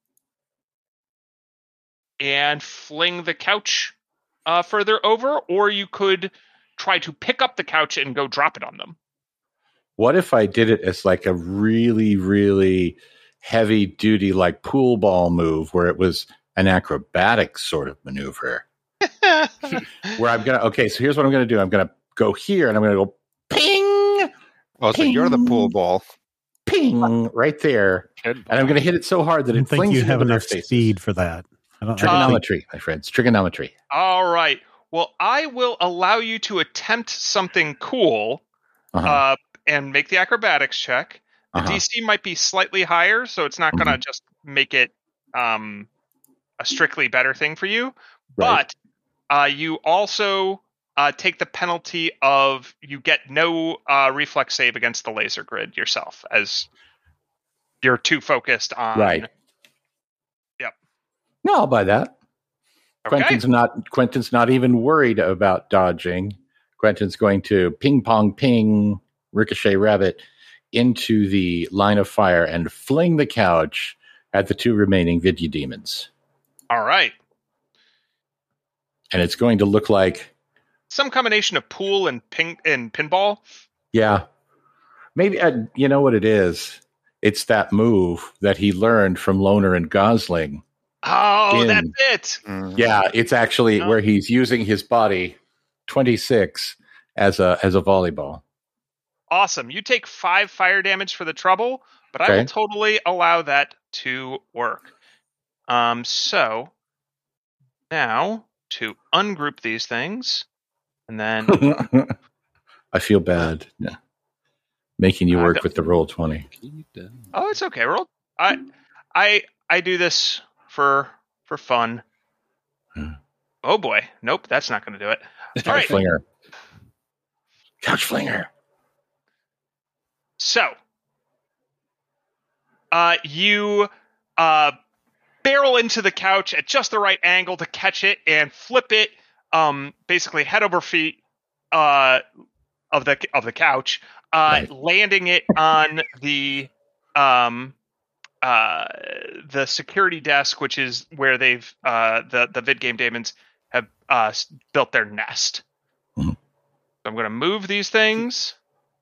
and fling the couch uh, further over, or you could try to pick up the couch and go drop it on them. What if I did it as like a really, really heavy duty, like pool ball move where it was an acrobatic sort of maneuver? Where I'm going to, okay, so here's what I'm going to do. I'm going to go here and I'm going to go ping, Oh, so you're the pool ball. ping, right there. And I'm going to hit it so hard I that don't it think flings you it have into their enough faces. speed for that. I don't, I don't think, Trigonometry, my friends. Trigonometry. All right. Well, I will allow you to attempt something cool Uh-huh. uh, and make the acrobatics check. The Uh-huh. D C might be slightly higher, so it's not going to Mhm. just make it um, a strictly better thing for you. Right. But uh, you also uh, take the penalty of you get no uh, reflex save against the laser grid yourself, as you're too focused on. Right. Yep. No, I'll buy that. Okay. Quentin's not Quentin's not even worried about dodging. Quentin's going to ping pong ping ricochet rabbit into the line of fire and fling the couch at the two remaining Vidya demons. All right. And it's going to look like, Some combination of pool and ping and pinball. yeah, maybe uh, you know what it is. It's that move that he learned from Loner and Gosling. Oh, In- that's it. Mm. Yeah, it's actually Oh. where he's using his body twenty-six as a as a volleyball. Awesome. You take five fire damage for the trouble, but I Okay. will totally allow that to work. Um, so now to ungroup these things, and then I feel bad yeah. making you I work don't- with the roll twenty. oh, it's okay. Roll. I I I do this for for fun. Hmm. Oh boy, nope, that's not going to do it. All Couch right. flinger. Couch flinger. So, uh, you uh, barrel into the couch at just the right angle to catch it and flip it, um, basically head over feet uh, of the of the couch, uh, Right. landing it on the um, uh, the security desk, which is where they've uh, the the vid game demons have uh, s- built their nest. Mhm. So I'm going to move these things.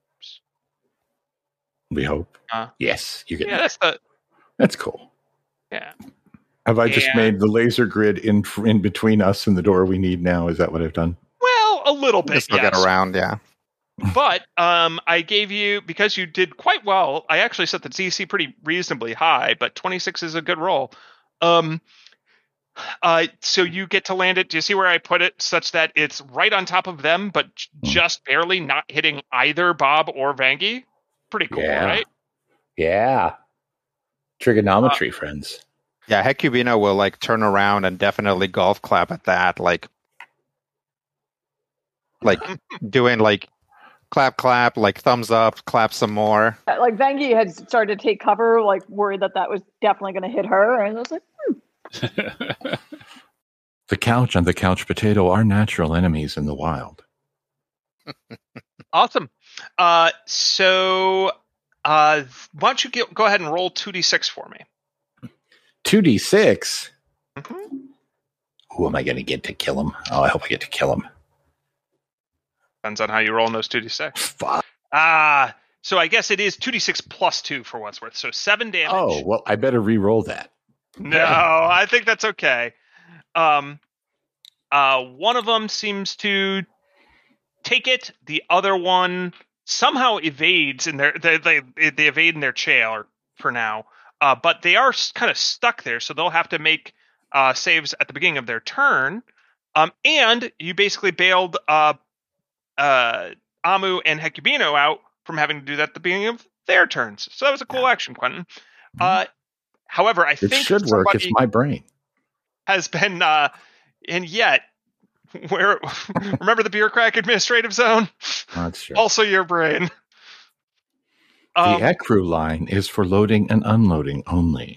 We hope. Uh, Yes, you get Yeah, that. that's the That's cool. yeah. Have I just And- made the laser grid in in between us and the door we need now? Is that what I've done? Well, a little bit, Just still get yes. around, yeah. But um, I gave you, because you did quite well, I actually set the D C pretty reasonably high, but twenty-six is a good roll. Um, uh, so you get to land it. Do you see where I put it? Such that it's right on top of them, but j- Hmm. just barely not hitting either Bob or Vangie. Pretty cool, Yeah. right? Yeah. Trigonometry, friends. Yeah, Hecubino will like turn around and definitely golf clap at that, like, like doing like clap, clap, like thumbs up, clap some more. Uh, Like Vangie had started to take cover, like worried that that was definitely going to hit her, and I was like, The couch and the couch potato are natural enemies in the wild. Awesome. Uh, so uh, why don't you get, go ahead and roll two d six for me? two d six. Mm-hmm. Who am I going to get to kill him? Oh, I hope I get to kill him. Depends on how you roll in those two d six. Fuck. Ah, so I guess it is two d six plus two for what's worth. So seven damage. Oh, well, I better re-roll that. No, I think that's okay. Um, uh, one of them seems to take it. The other one somehow evades, and they they they they evade in their chair for now. Uh, but they are kind of stuck there, so they'll have to make uh, saves at the beginning of their turn. Um, and you basically bailed uh, uh, Amu and Hecubino out from having to do that at the beginning of their turns. So that was a cool action, Quentin. Uh, however, I It think should work. It's somebody my brain. has been, uh, and yet, where remember the bureaucratic administrative zone? That's true. Also, your brain. Um, the ecru line is for loading and unloading only.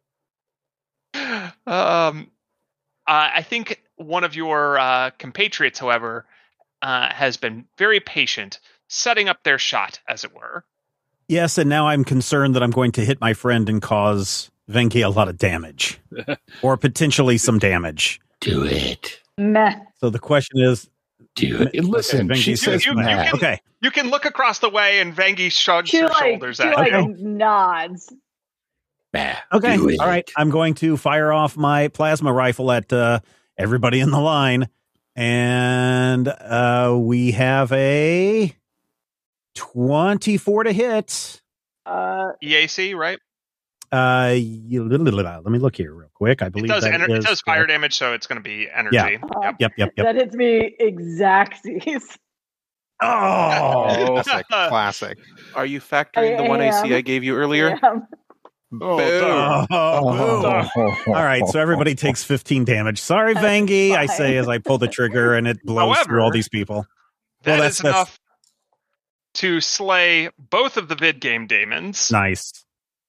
Um, uh, I think one of your uh, compatriots, however, uh, has been very patient, setting up their shot, as it were. Yes, and now I'm concerned that I'm going to hit my friend and cause Venki a lot of damage. Or potentially some damage. Do it. Meh. So the question is... Do it. Listen, okay, she Venki says you, you, you mad. can, Okay. You can look across the way, and Vengi shrugs She her like, shoulders she at like you. nods. Bah, Okay. do it. All right. I'm going to fire off my plasma rifle at uh, everybody in the line. And uh, we have a twenty-four to hit. Uh, E A C, right? Uh, you, let me look here real quick. I It believe does, that ener- is, it does fire damage, so it's going to be energy. Yeah. Yep. Yep, yep, yep. That hits me exactsies. Oh, Classic. Classic. Are you factoring the I one A C am. I gave you earlier? Yeah. Oh, Boom. oh, boo. All right, so everybody takes fifteen damage. Sorry, That's Vangi, I fine. say as I pull the trigger and it blows However, through all these people. That Well, is that's- that's- enough to slay both of the vid game daemons. Nice.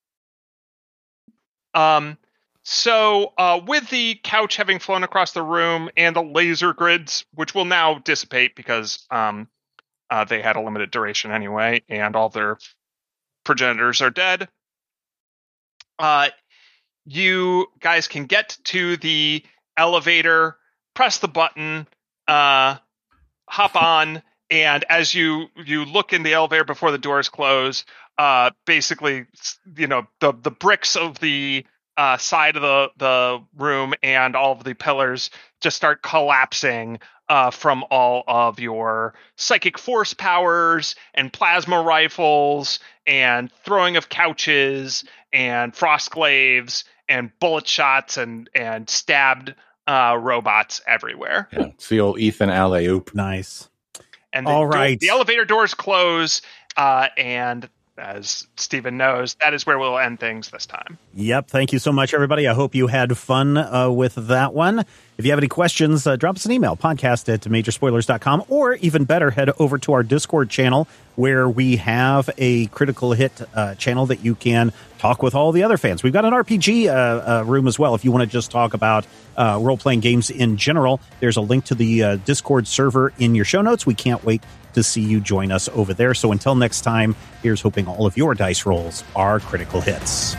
Um, so uh, with the couch having flown across the room and the laser grids, which will now dissipate because um, uh, they had a limited duration anyway, and all their progenitors are dead. Uh, you guys can get to the elevator, press the button, uh, hop on, and as you you look in the elevator before the doors close, uh, basically, you know, the the bricks of the uh, side of the the room and all of the pillars just start collapsing uh, from all of your psychic force powers and plasma rifles and throwing of couches and frost glaives and bullet shots and and stabbed uh, robots everywhere. Yeah, it's the old Ethan alley-oop. Nice. And the, All door- right. the elevator doors close, uh, and as Stephen knows, that is where we'll end things this time. Yep. Thank you so much, everybody. I hope you had fun uh, with that one. If you have any questions, uh, drop us an email, podcast at major spoilers dot com, or even better, head over to our Discord channel where we have a Critical Hit uh, channel that you can talk with all the other fans. We've got an R P G uh, uh, room as well. If you want to just talk about uh, role-playing games in general, there's a link to the uh, Discord server in your show notes. We can't wait to see you join us over there. So until next time, here's hoping all of your dice rolls are critical hits.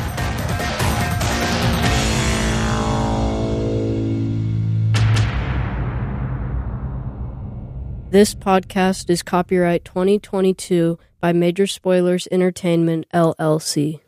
This podcast is copyright twenty twenty-two by Major Spoilers Entertainment, L L C.